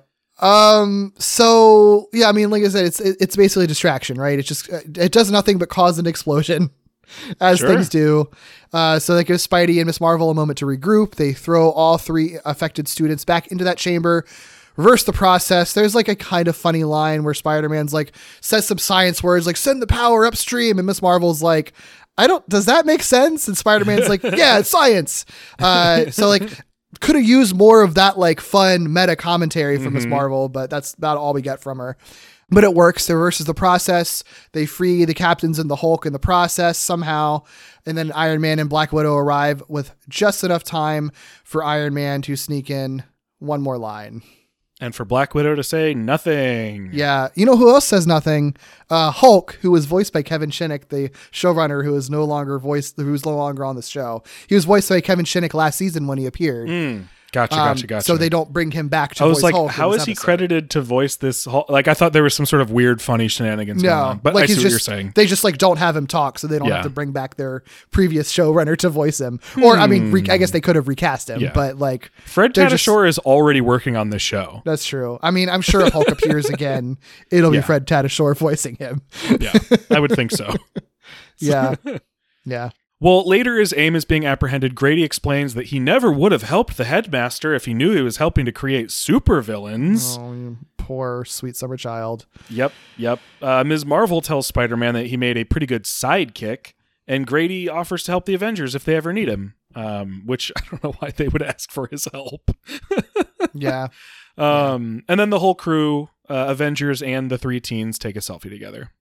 So yeah, I mean, like I said, it's basically a distraction, right? It just, it does nothing but cause an explosion as things do. So that gives Spidey and Ms. Marvel a moment to regroup. They throw all 3 affected students back into that chamber, reverse the process. There's like a kind of funny line where Spider-Man's like says some science words like send the power upstream, and Ms. Marvel's like, does that make sense? And Spider-Man's like, yeah, it's science. So like could have used more of that like fun meta commentary from Ms. Marvel, but that's about all we get from her. But it works. It reverses the process. They free the captains and the Hulk in the process somehow. And then Iron Man and Black Widow arrive with just enough time for Iron Man to sneak in one more line. And for Black Widow to say nothing. Yeah. You know who else says nothing? Hulk, who was voiced by Kevin Shinnick, the showrunner who's no longer on this show. He was voiced by Kevin Shinnick last season when he appeared. Gotcha. So they don't bring him back to I voice was like, Hulk. how is he credited to voice this Hulk? Like, I thought there was some sort of weird, funny shenanigans going on. But like I see he's what just, you're saying. They just like don't have him talk, so they don't Yeah. have to bring back their previous showrunner to voice him. Or I mean, I guess they could have recast him, Yeah. but like Fred they're just- Tatasciore is already working on this show. That's true. I mean, I'm sure if Hulk appears again, it'll Yeah. be Fred Tatasciore voicing him. Yeah, I would think so. Yeah, yeah. Well, later as AIM is being apprehended, Grady explains that he never would have helped the headmaster if he knew he was helping to create supervillains. Oh, you poor sweet summer child. Yep. Ms. Marvel tells Spider-Man that he made a pretty good sidekick, and Grady offers to help the Avengers if they ever need him, which I don't know why they would ask for his help. Yeah. And then the whole crew, Avengers and the three teens, take a selfie together.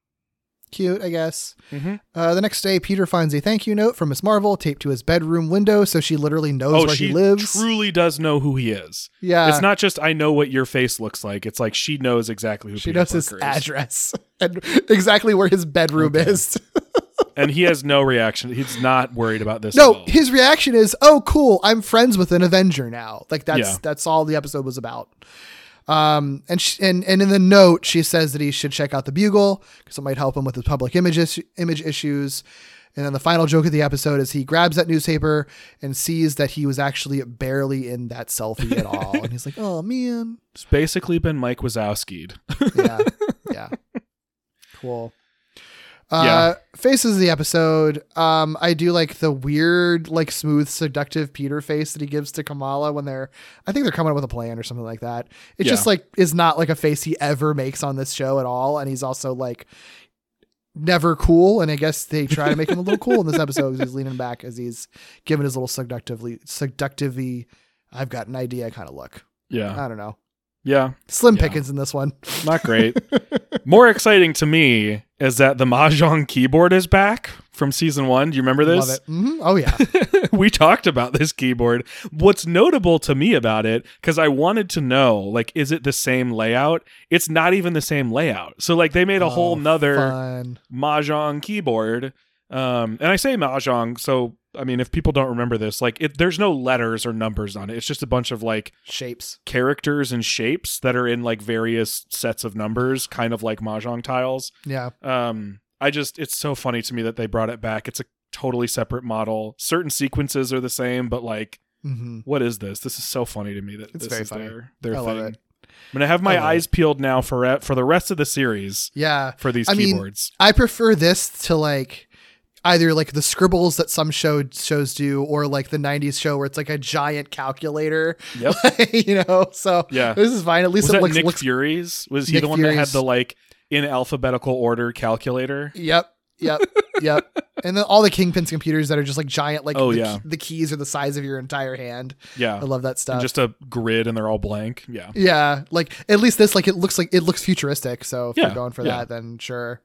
Cute, I guess. Mm-hmm. The next day, Peter finds a thank you note from Miss Marvel taped to his bedroom window, so she literally knows where she he lives. truly does know who he is. Yeah. It's not just, I know what your face looks like. It's like she knows exactly who She Peter knows his Parker is. address and exactly where his bedroom is. And he has no reaction. He's not worried about this at No, all. his reaction is, "Oh, cool! I'm friends with an Avenger now." Like that's all the episode was about. And in the note, she says that he should check out the Bugle because it might help him with his public image issues. And then the final joke of the episode is he grabs that newspaper and sees that he was actually barely in that selfie at all, and he's like, "Oh man." It's basically been Mike Wazowski'd. Yeah. Cool. Yeah. Faces of the episode. I do like the weird, like smooth, seductive Peter face that he gives to Kamala when I think they're coming up with a plan or something like that. It just like is not like a face he ever makes on this show at all. And he's also like never cool. And I guess they try to make him a little cool in this episode because he's leaning back as he's giving his little seductively, I've got an idea kind of look. Yeah. I don't know. Yeah. Slim pickings in this one. Not great. More exciting to me is that the Mahjong keyboard is back from season 1. Do you remember this? Love it. Mm-hmm. Oh, yeah. We talked about this keyboard. What's notable to me about it, because I wanted to know, like, is it the same layout? It's not even the same layout. So, like, they made a whole nother fun. Mahjong keyboard. And I say Mahjong, so, I mean, if people don't remember this, like, there's no letters or numbers on it. It's just a bunch of, like, Shapes. characters and shapes that are in, like, various sets of numbers, kind of like Mahjong tiles. Yeah. It's so funny to me that they brought it back. It's a totally separate model. Certain sequences are the same, but like, what is this? This is so funny to me that It's this very is funny. their I thing. love it. I'm gonna have my love eyes peeled now for the rest of the series. Yeah. For these I mean, keyboards. I prefer this to like either like the scribbles that some shows do or like the 90s show where it's like a giant calculator. Yep. You know, so Yeah. this is fine. At least Was it that Nick looks Fury's? Was he Nick the one that had Fury's. the like in alphabetical order calculator? Yep. And then all the Kingpin's computers that are just like giant, like the keys are the size of your entire hand. Yeah. I love that stuff. And just a grid and they're all blank. Yeah. Yeah, like at least this, like it looks futuristic. So if Yeah, you're going for yeah. that, then sure.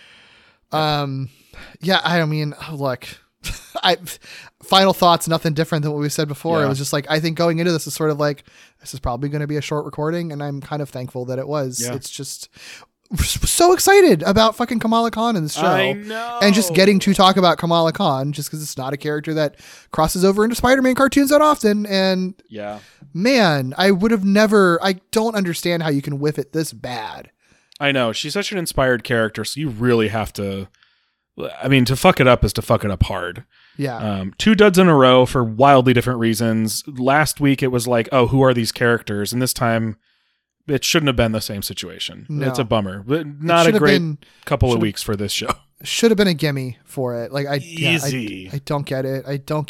Yeah, I mean, look, final thoughts, nothing different than what we said before. Yeah. It was just like, I think going into this is sort of like, this is probably going to be a short recording, and I'm kind of thankful that it was. Yeah. It's just so excited about fucking Kamala Khan in this show. I know. And just getting to talk about Kamala Khan, just because it's not a character that crosses over into Spider-Man cartoons that often. And Yeah. man, I don't understand how you can whiff it this bad. I know. She's such an inspired character, so you really have to. I mean, to fuck it up is to fuck it up hard. Yeah. 2 duds in a row for wildly different reasons. Last week it was like, oh, who are these characters? And this time it shouldn't have been the same situation. No. It's a bummer, but not a great couple of weeks for this show. Should have been a gimme for it. Like Easy. I don't get it.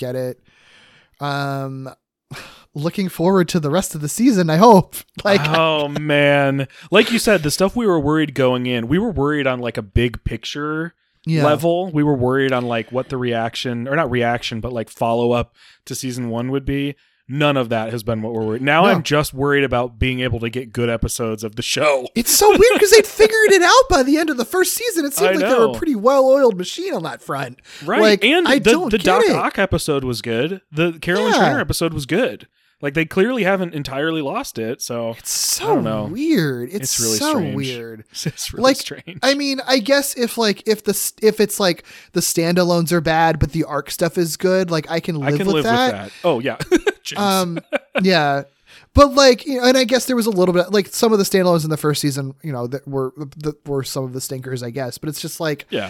Looking forward to the rest of the season, I hope. Like, oh man. Like you said, the stuff we were worried going in, we were worried on like a big picture level. We were worried on like what the reaction, or not reaction, but like follow up to season 1 would be. None of that has been what we're worried. Now No. I'm just worried about being able to get good episodes of the show. It's so weird because they'd figured it out by the end of the first season. It seemed I like they were know. a pretty well-oiled machine on that front. Right. Like, and I the don't get Doc it. Ock episode was good. The Carolyn Yeah. Trainer episode was good. Like, they clearly haven't entirely lost it. So It's I so don't know. weird. It's really so strange. weird. It's really Like, strange. I mean, I guess if it's like the standalones are bad, but the arc stuff is good, like I can live, with, that. Oh, yeah. Jinx. Yeah. But like, you know, and I guess there was a little bit like some of the standalones in the first season, you know, that were some of the stinkers, I guess. But it's just like, yeah.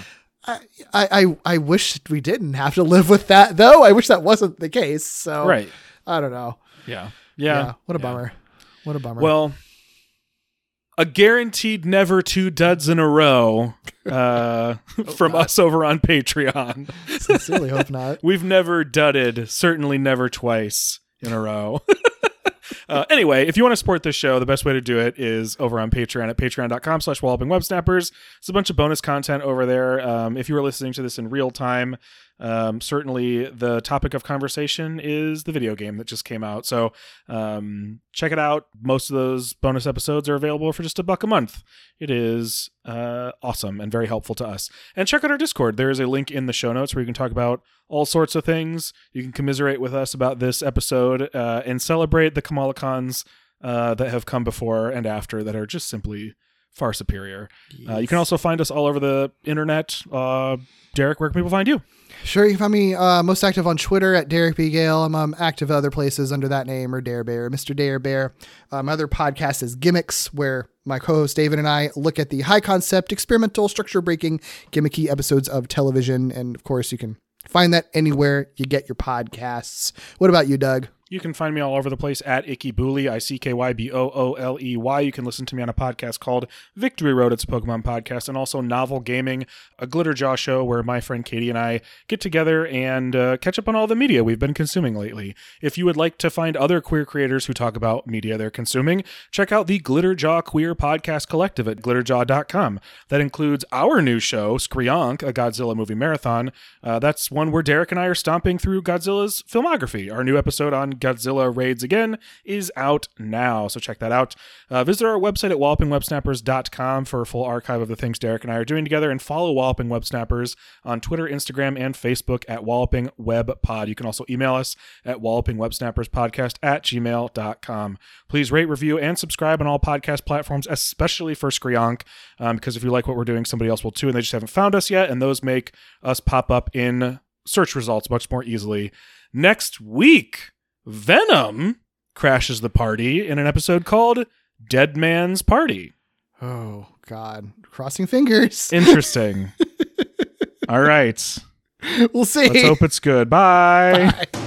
I wish we didn't have to live with that though. I wish that wasn't the case. So Right. I don't know. Yeah. Yeah. What a Yeah. bummer. What a bummer. Well, a guaranteed never 2 duds in a row from us over on Patreon. Sincerely hope not. We've never dudded, certainly never twice in a row. Anyway, if you want to support this show, the best way to do it is over on Patreon at patreon.com/wallopingwebsnappers. There's a bunch of bonus content over there. If you are listening to this in real time, certainly the topic of conversation is the video game that just came out. So check it out. Most of those bonus episodes are available for just $1 a month. It is awesome and very helpful to us. And check out our Discord. There is a link in the show notes where you can talk about all sorts of things. You can commiserate with us about this episode and celebrate the Kamala Khans that have come before and after that are just simply far superior. You can also find us all over the internet. Derek, where can people find you? Sure, you can find me most active on Twitter at Derek B. Gale. I'm active other places under that name or Dare Bear, Mr. Dare Bear. My other podcast is Gimmicks, where my co-host David and I look at the high concept, experimental, structure breaking, gimmicky episodes of television. And of course, you can find that anywhere you get your podcasts. What about you, Doug? You can find me all over the place at Icky Booley, ICKYBOOLEY. You can listen to me on a podcast called Victory Road. It's a Pokemon podcast, and also Novel Gaming, a Glitterjaw show where my friend Katie and I get together and catch up on all the media we've been consuming lately. If you would like to find other queer creators who talk about media they're consuming, check out the Glitterjaw Queer Podcast Collective at glitterjaw.com. That includes our new show, Screonk, a Godzilla movie marathon. That's one where Derek and I are stomping through Godzilla's filmography. Our new episode on Godzilla Raids Again is out now, so check that out. Visit our website at wallopingwebsnappers.com for a full archive of the things Derek and I are doing together, and follow Walloping Web Snappers on Twitter, Instagram, and Facebook at Walloping Web Pod. You can also email us at wallopingwebsnapperspodcast@gmail.com. Please rate, review, and subscribe on all podcast platforms, especially for Screonk, because if you like what we're doing, somebody else will too, and they just haven't found us yet, and those make us pop up in search results much more easily. Next week, Venom crashes the party in an episode called Dead Man's Party. Oh, God. Crossing fingers. Interesting. All right. We'll see. Let's hope it's good. Bye. Bye.